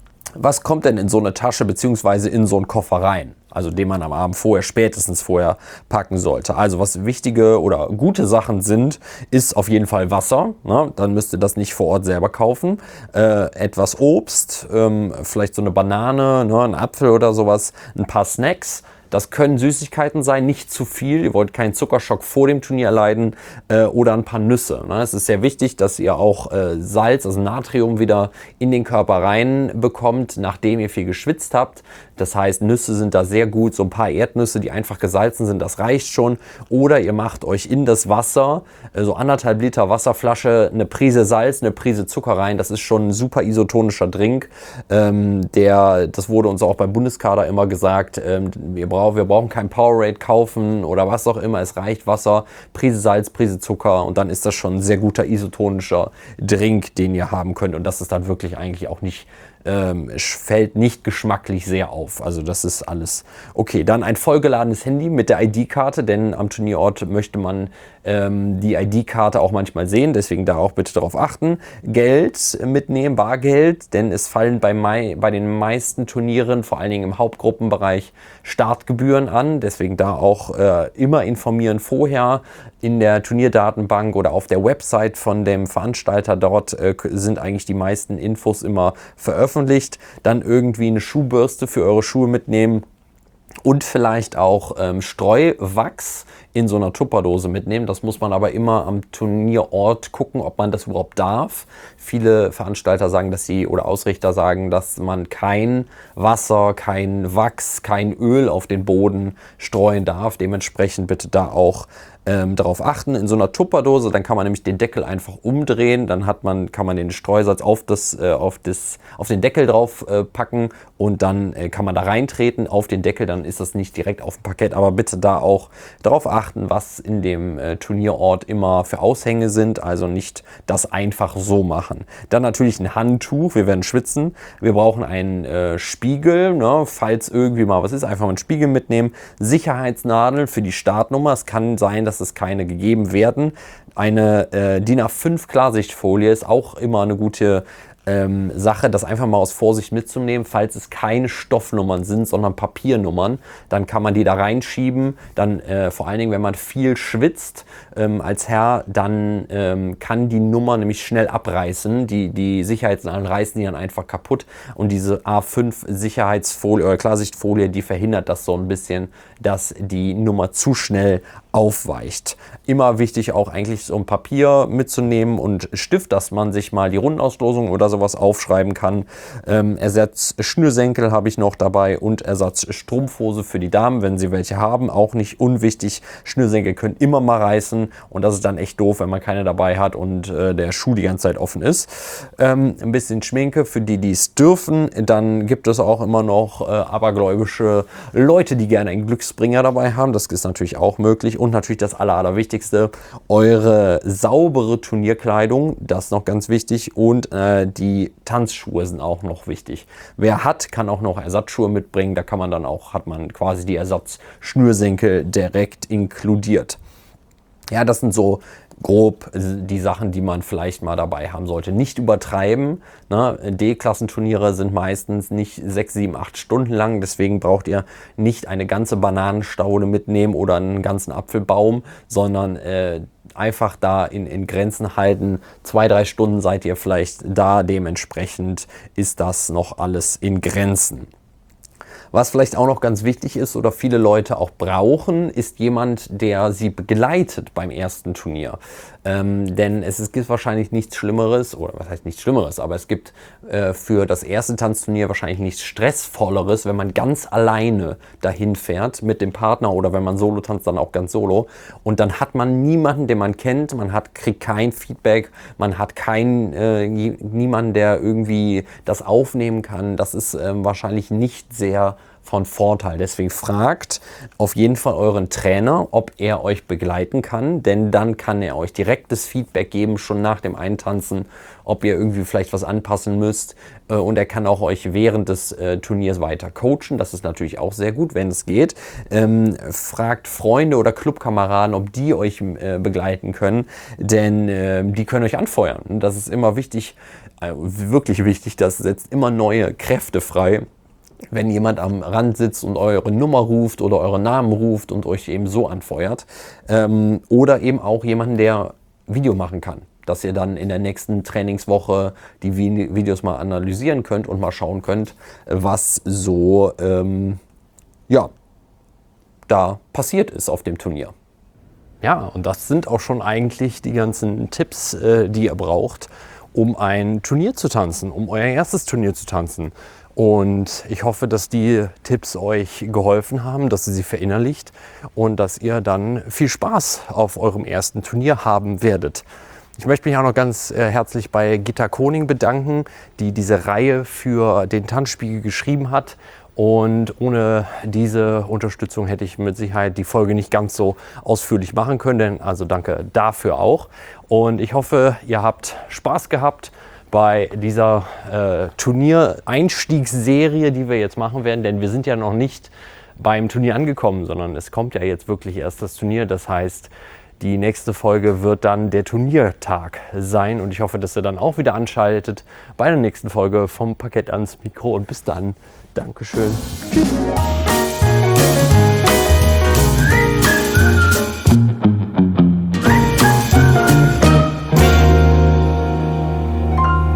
Was kommt denn in so eine Tasche bzw. in so einen Koffer rein? Also den man am Abend vorher, spätestens vorher packen sollte. Also was wichtige oder gute Sachen sind, ist auf jeden Fall Wasser. Ne? Dann müsst ihr das nicht vor Ort selber kaufen. Äh, etwas Obst, ähm, vielleicht so eine Banane, ne, ein Apfel oder sowas, ein paar Snacks. Das können Süßigkeiten sein, nicht zu viel. Ihr wollt keinen Zuckerschock vor dem Turnier erleiden, äh, oder ein paar Nüsse. Ne? Es ist sehr wichtig, dass ihr auch äh, Salz, also Natrium, wieder in den Körper rein bekommt, nachdem ihr viel geschwitzt habt. Das heißt, Nüsse sind da sehr gut. So ein paar Erdnüsse, die einfach gesalzen sind, das reicht schon. Oder ihr macht euch in das Wasser, äh, so anderthalb Liter Wasserflasche, eine Prise Salz, eine Prise Zucker rein. Das ist schon ein super isotonischer Drink. Ähm, der, das wurde uns auch beim Bundeskader immer gesagt. Ähm, wir brauchen Wir brauchen kein Powerade kaufen oder was auch immer. Es reicht Wasser, Prise Salz, Prise Zucker, und dann ist das schon ein sehr guter isotonischer Drink, den ihr haben könnt. Und das ist dann wirklich eigentlich auch nicht, ähm, fällt nicht geschmacklich sehr auf. Also das ist alles okay. Dann ein vollgeladenes Handy mit der I D-Karte, denn am Turnierort möchte man ähm, die I D-Karte auch manchmal sehen. Deswegen da auch bitte darauf achten. Geld mitnehmen, Bargeld, denn es fallen bei, mei bei den meisten Turnieren, vor allen Dingen im Hauptgruppenbereich, Startgebühren an. Deswegen da auch äh, immer informieren vorher in der Turnierdatenbank oder auf der Website von dem Veranstalter. Dort äh, sind eigentlich die meisten Infos immer veröffentlicht. Dann irgendwie eine Schuhbürste für eure Schuhe mitnehmen und vielleicht auch ähm, Streuwachs in so einer Tupperdose mitnehmen. Das muss man aber immer am Turnierort gucken, ob man das überhaupt darf. Viele Veranstalter sagen, dass sie oder Ausrichter sagen, dass man kein Wasser, kein Wachs, kein Öl auf den Boden streuen darf. Dementsprechend bitte da auch ähm, darauf achten. In so einer Tupperdose, dann kann man nämlich den Deckel einfach umdrehen, dann hat man, kann man den Streusatz auf, das, äh, auf, das, auf den Deckel drauf äh, packen und dann äh, kann man da reintreten auf den Deckel, dann ist das nicht direkt auf dem Parkett, aber bitte da auch darauf achten, was in dem äh, Turnierort immer für Aushänge sind, also nicht das einfach so machen. Dann natürlich ein Handtuch, wir werden schwitzen, wir brauchen einen äh, Spiegel, ne, falls irgendwie mal was ist, einfach mal einen Spiegel mitnehmen, Sicherheitsnadeln für die Startnummer, es kann sein, dass es keine gegeben werden, eine äh, D I N A fünf Klarsichtfolie ist auch immer eine gute Ähm, Sache, das einfach mal aus Vorsicht mitzunehmen, falls es keine Stoffnummern sind, sondern Papiernummern, dann kann man die da reinschieben, dann äh, vor allen Dingen, wenn man viel schwitzt ähm, als Herr, dann ähm, kann die Nummer nämlich schnell abreißen, die, die Sicherheitsnadeln reißen die dann einfach kaputt und diese A fünf Sicherheitsfolie oder Klarsichtfolie, die verhindert das so ein bisschen, dass die Nummer zu schnell aufweicht. Immer wichtig auch eigentlich so ein Papier mitzunehmen und Stift, dass man sich mal die Rundenauslosung oder sowas aufschreiben kann. Ähm, Ersatz Schnürsenkel habe ich noch dabei und Ersatz Strumpfhose für die Damen, wenn sie welche haben. Auch nicht unwichtig. Schnürsenkel können immer mal reißen und das ist dann echt doof, wenn man keine dabei hat und äh, der Schuh die ganze Zeit offen ist. Ähm, ein bisschen Schminke für die, die es dürfen. Dann gibt es auch immer noch äh, abergläubische Leute, die gerne einen Glücksbringer dabei haben. Das ist natürlich auch möglich. Und natürlich das Aller, Allerwichtigste, eure saubere Turnierkleidung, das ist noch ganz wichtig. Und äh, die Tanzschuhe sind auch noch wichtig. Wer hat, kann auch noch Ersatzschuhe mitbringen. Da kann man dann auch, hat man quasi die Ersatzschnürsenkel direkt inkludiert. Ja, das sind so grob die Sachen, die man vielleicht mal dabei haben sollte. Nicht übertreiben. Ne? D-Klassenturniere sind meistens nicht sechs, sieben, acht Stunden lang. Deswegen braucht ihr nicht eine ganze Bananenstaude mitnehmen oder einen ganzen Apfelbaum, sondern äh, einfach da in, in Grenzen halten. Zwei, drei Stunden seid ihr vielleicht da. Dementsprechend ist das noch alles in Grenzen. Was vielleicht auch noch ganz wichtig ist oder viele Leute auch brauchen, ist jemand, der sie begleitet beim ersten Turnier. Ähm, denn es, es gibt wahrscheinlich nichts Schlimmeres, oder was heißt nichts Schlimmeres, aber es gibt äh, für das erste Tanzturnier wahrscheinlich nichts Stressvolleres, wenn man ganz alleine dahin fährt mit dem Partner oder wenn man Solo tanzt, dann auch ganz solo. Und dann hat man niemanden, den man kennt, man hat, kriegt kein Feedback, man hat keinen, äh, niemanden, der irgendwie das aufnehmen kann. Das ist äh, wahrscheinlich nicht sehr von Vorteil. Deswegen fragt auf jeden Fall euren Trainer, ob er euch begleiten kann, denn dann kann er euch direktes Feedback geben, schon nach dem Eintanzen, ob ihr irgendwie vielleicht was anpassen müsst, äh, und er kann auch euch während des äh, Turniers weiter coachen. Das ist natürlich auch sehr gut, wenn es geht. Ähm, fragt Freunde oder Clubkameraden, ob die euch äh, begleiten können, denn äh, die können euch anfeuern. Und das ist immer wichtig, äh, wirklich wichtig, das setzt immer neue Kräfte frei. Wenn jemand am Rand sitzt und eure Nummer ruft oder euren Namen ruft und euch eben so anfeuert. Ähm, oder eben auch jemanden, der Video machen kann. Dass ihr dann in der nächsten Trainingswoche die Videos mal analysieren könnt und mal schauen könnt, was so ähm, ja, da passiert ist auf dem Turnier. Ja, und das sind auch schon eigentlich die ganzen Tipps, äh, die ihr braucht, um ein Turnier zu tanzen, um euer erstes Turnier zu tanzen. Und ich hoffe, dass die Tipps euch geholfen haben, dass ihr sie verinnerlicht und dass ihr dann viel Spaß auf eurem ersten Turnier haben werdet. Ich möchte mich auch noch ganz äh, herzlich bei Gitta Koning bedanken, die diese Reihe für den Tanzspiegel geschrieben hat. Und ohne diese Unterstützung hätte ich mit Sicherheit die Folge nicht ganz so ausführlich machen können. Also danke dafür auch. Und ich hoffe, ihr habt Spaß gehabt bei dieser äh, Turnier-Einstiegsserie, die wir jetzt machen werden, denn wir sind ja noch nicht beim Turnier angekommen, sondern es kommt ja jetzt wirklich erst das Turnier. Das heißt, die nächste Folge wird dann der Turniertag sein und ich hoffe, dass ihr dann auch wieder anschaltet bei der nächsten Folge vom Parkett ans Mikro und bis dann. Dankeschön. Tschüss.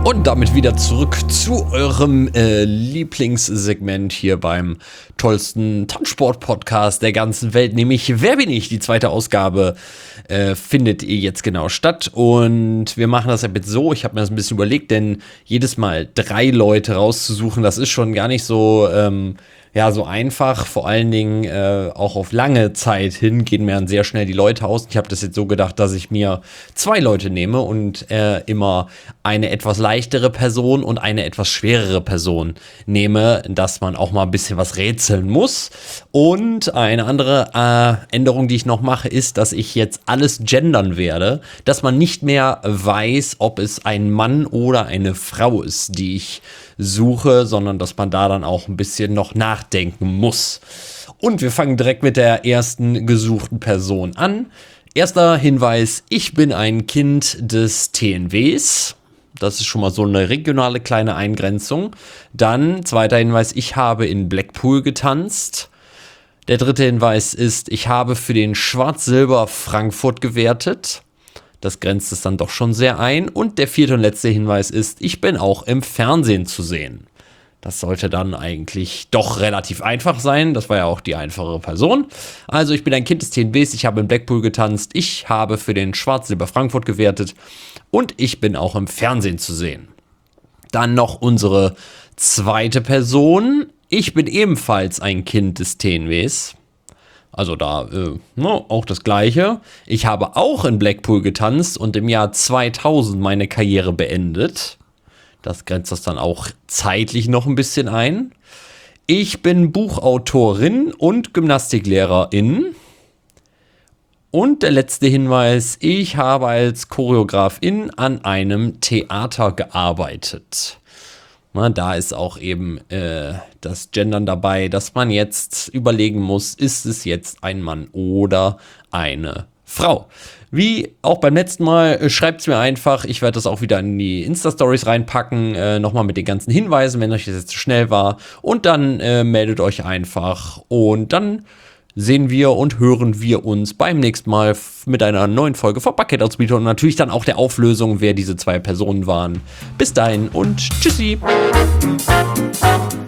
Und damit wieder zurück zu eurem äh, Lieblingssegment hier beim tollsten Tanzsport-Podcast der ganzen Welt, nämlich Wer bin ich? Die zweite Ausgabe äh, findet ihr jetzt genau statt. Und wir machen das jetzt so, ich habe mir das ein bisschen überlegt, denn jedes Mal drei Leute rauszusuchen, das ist schon gar nicht so... Ähm, Ja, so einfach, vor allen Dingen äh, auch auf lange Zeit hin gehen mir dann sehr schnell die Leute aus. Ich habe das jetzt so gedacht, dass ich mir zwei Leute nehme und äh, immer eine etwas leichtere Person und eine etwas schwerere Person nehme, dass man auch mal ein bisschen was rätseln muss. Und eine andere äh, Änderung, die ich noch mache, ist, dass ich jetzt alles gendern werde, dass man nicht mehr weiß, ob es ein Mann oder eine Frau ist, die ich suche, sondern dass man da dann auch ein bisschen noch nachdenken muss. Und wir fangen direkt mit der ersten gesuchten Person an. Erster Hinweis, ich bin ein Kind des T N Ws. Das ist schon mal so eine regionale kleine Eingrenzung. Dann, zweiter Hinweis, ich habe in Blackpool getanzt. Der dritte Hinweis ist, ich habe für den Schwarz-Silber Frankfurt gewertet. Das grenzt es dann doch schon sehr ein. Und der vierte und letzte Hinweis ist, ich bin auch im Fernsehen zu sehen. Das sollte dann eigentlich doch relativ einfach sein. Das war ja auch die einfachere Person. Also ich bin ein Kind des T N Ws, ich habe in Blackpool getanzt, ich habe für den Schwarz-Silber Frankfurt gewertet und ich bin auch im Fernsehen zu sehen. Dann noch unsere zweite Person. Ich bin ebenfalls ein Kind des T N Ws. Also da äh, no, auch das Gleiche. Ich habe auch in Blackpool getanzt und im Jahr zweitausend meine Karriere beendet. Das grenzt das dann auch zeitlich noch ein bisschen ein. Ich bin Buchautorin und Gymnastiklehrerin. Und der letzte Hinweis, ich habe als Choreografin an einem Theater gearbeitet. Na, da ist auch eben äh, das Gendern dabei, dass man jetzt überlegen muss, ist es jetzt ein Mann oder eine Frau. Wie auch beim letzten Mal, schreibt es mir einfach. Ich werde das auch wieder in die Insta-Stories reinpacken. Äh, nochmal mit den ganzen Hinweisen, wenn euch das jetzt zu schnell war. Und dann äh, meldet euch einfach. Und dann sehen wir und hören wir uns beim nächsten Mal mit einer neuen Folge von Bucket Outspeed und natürlich dann auch der Auflösung, wer diese zwei Personen waren. Bis dahin und tschüssi!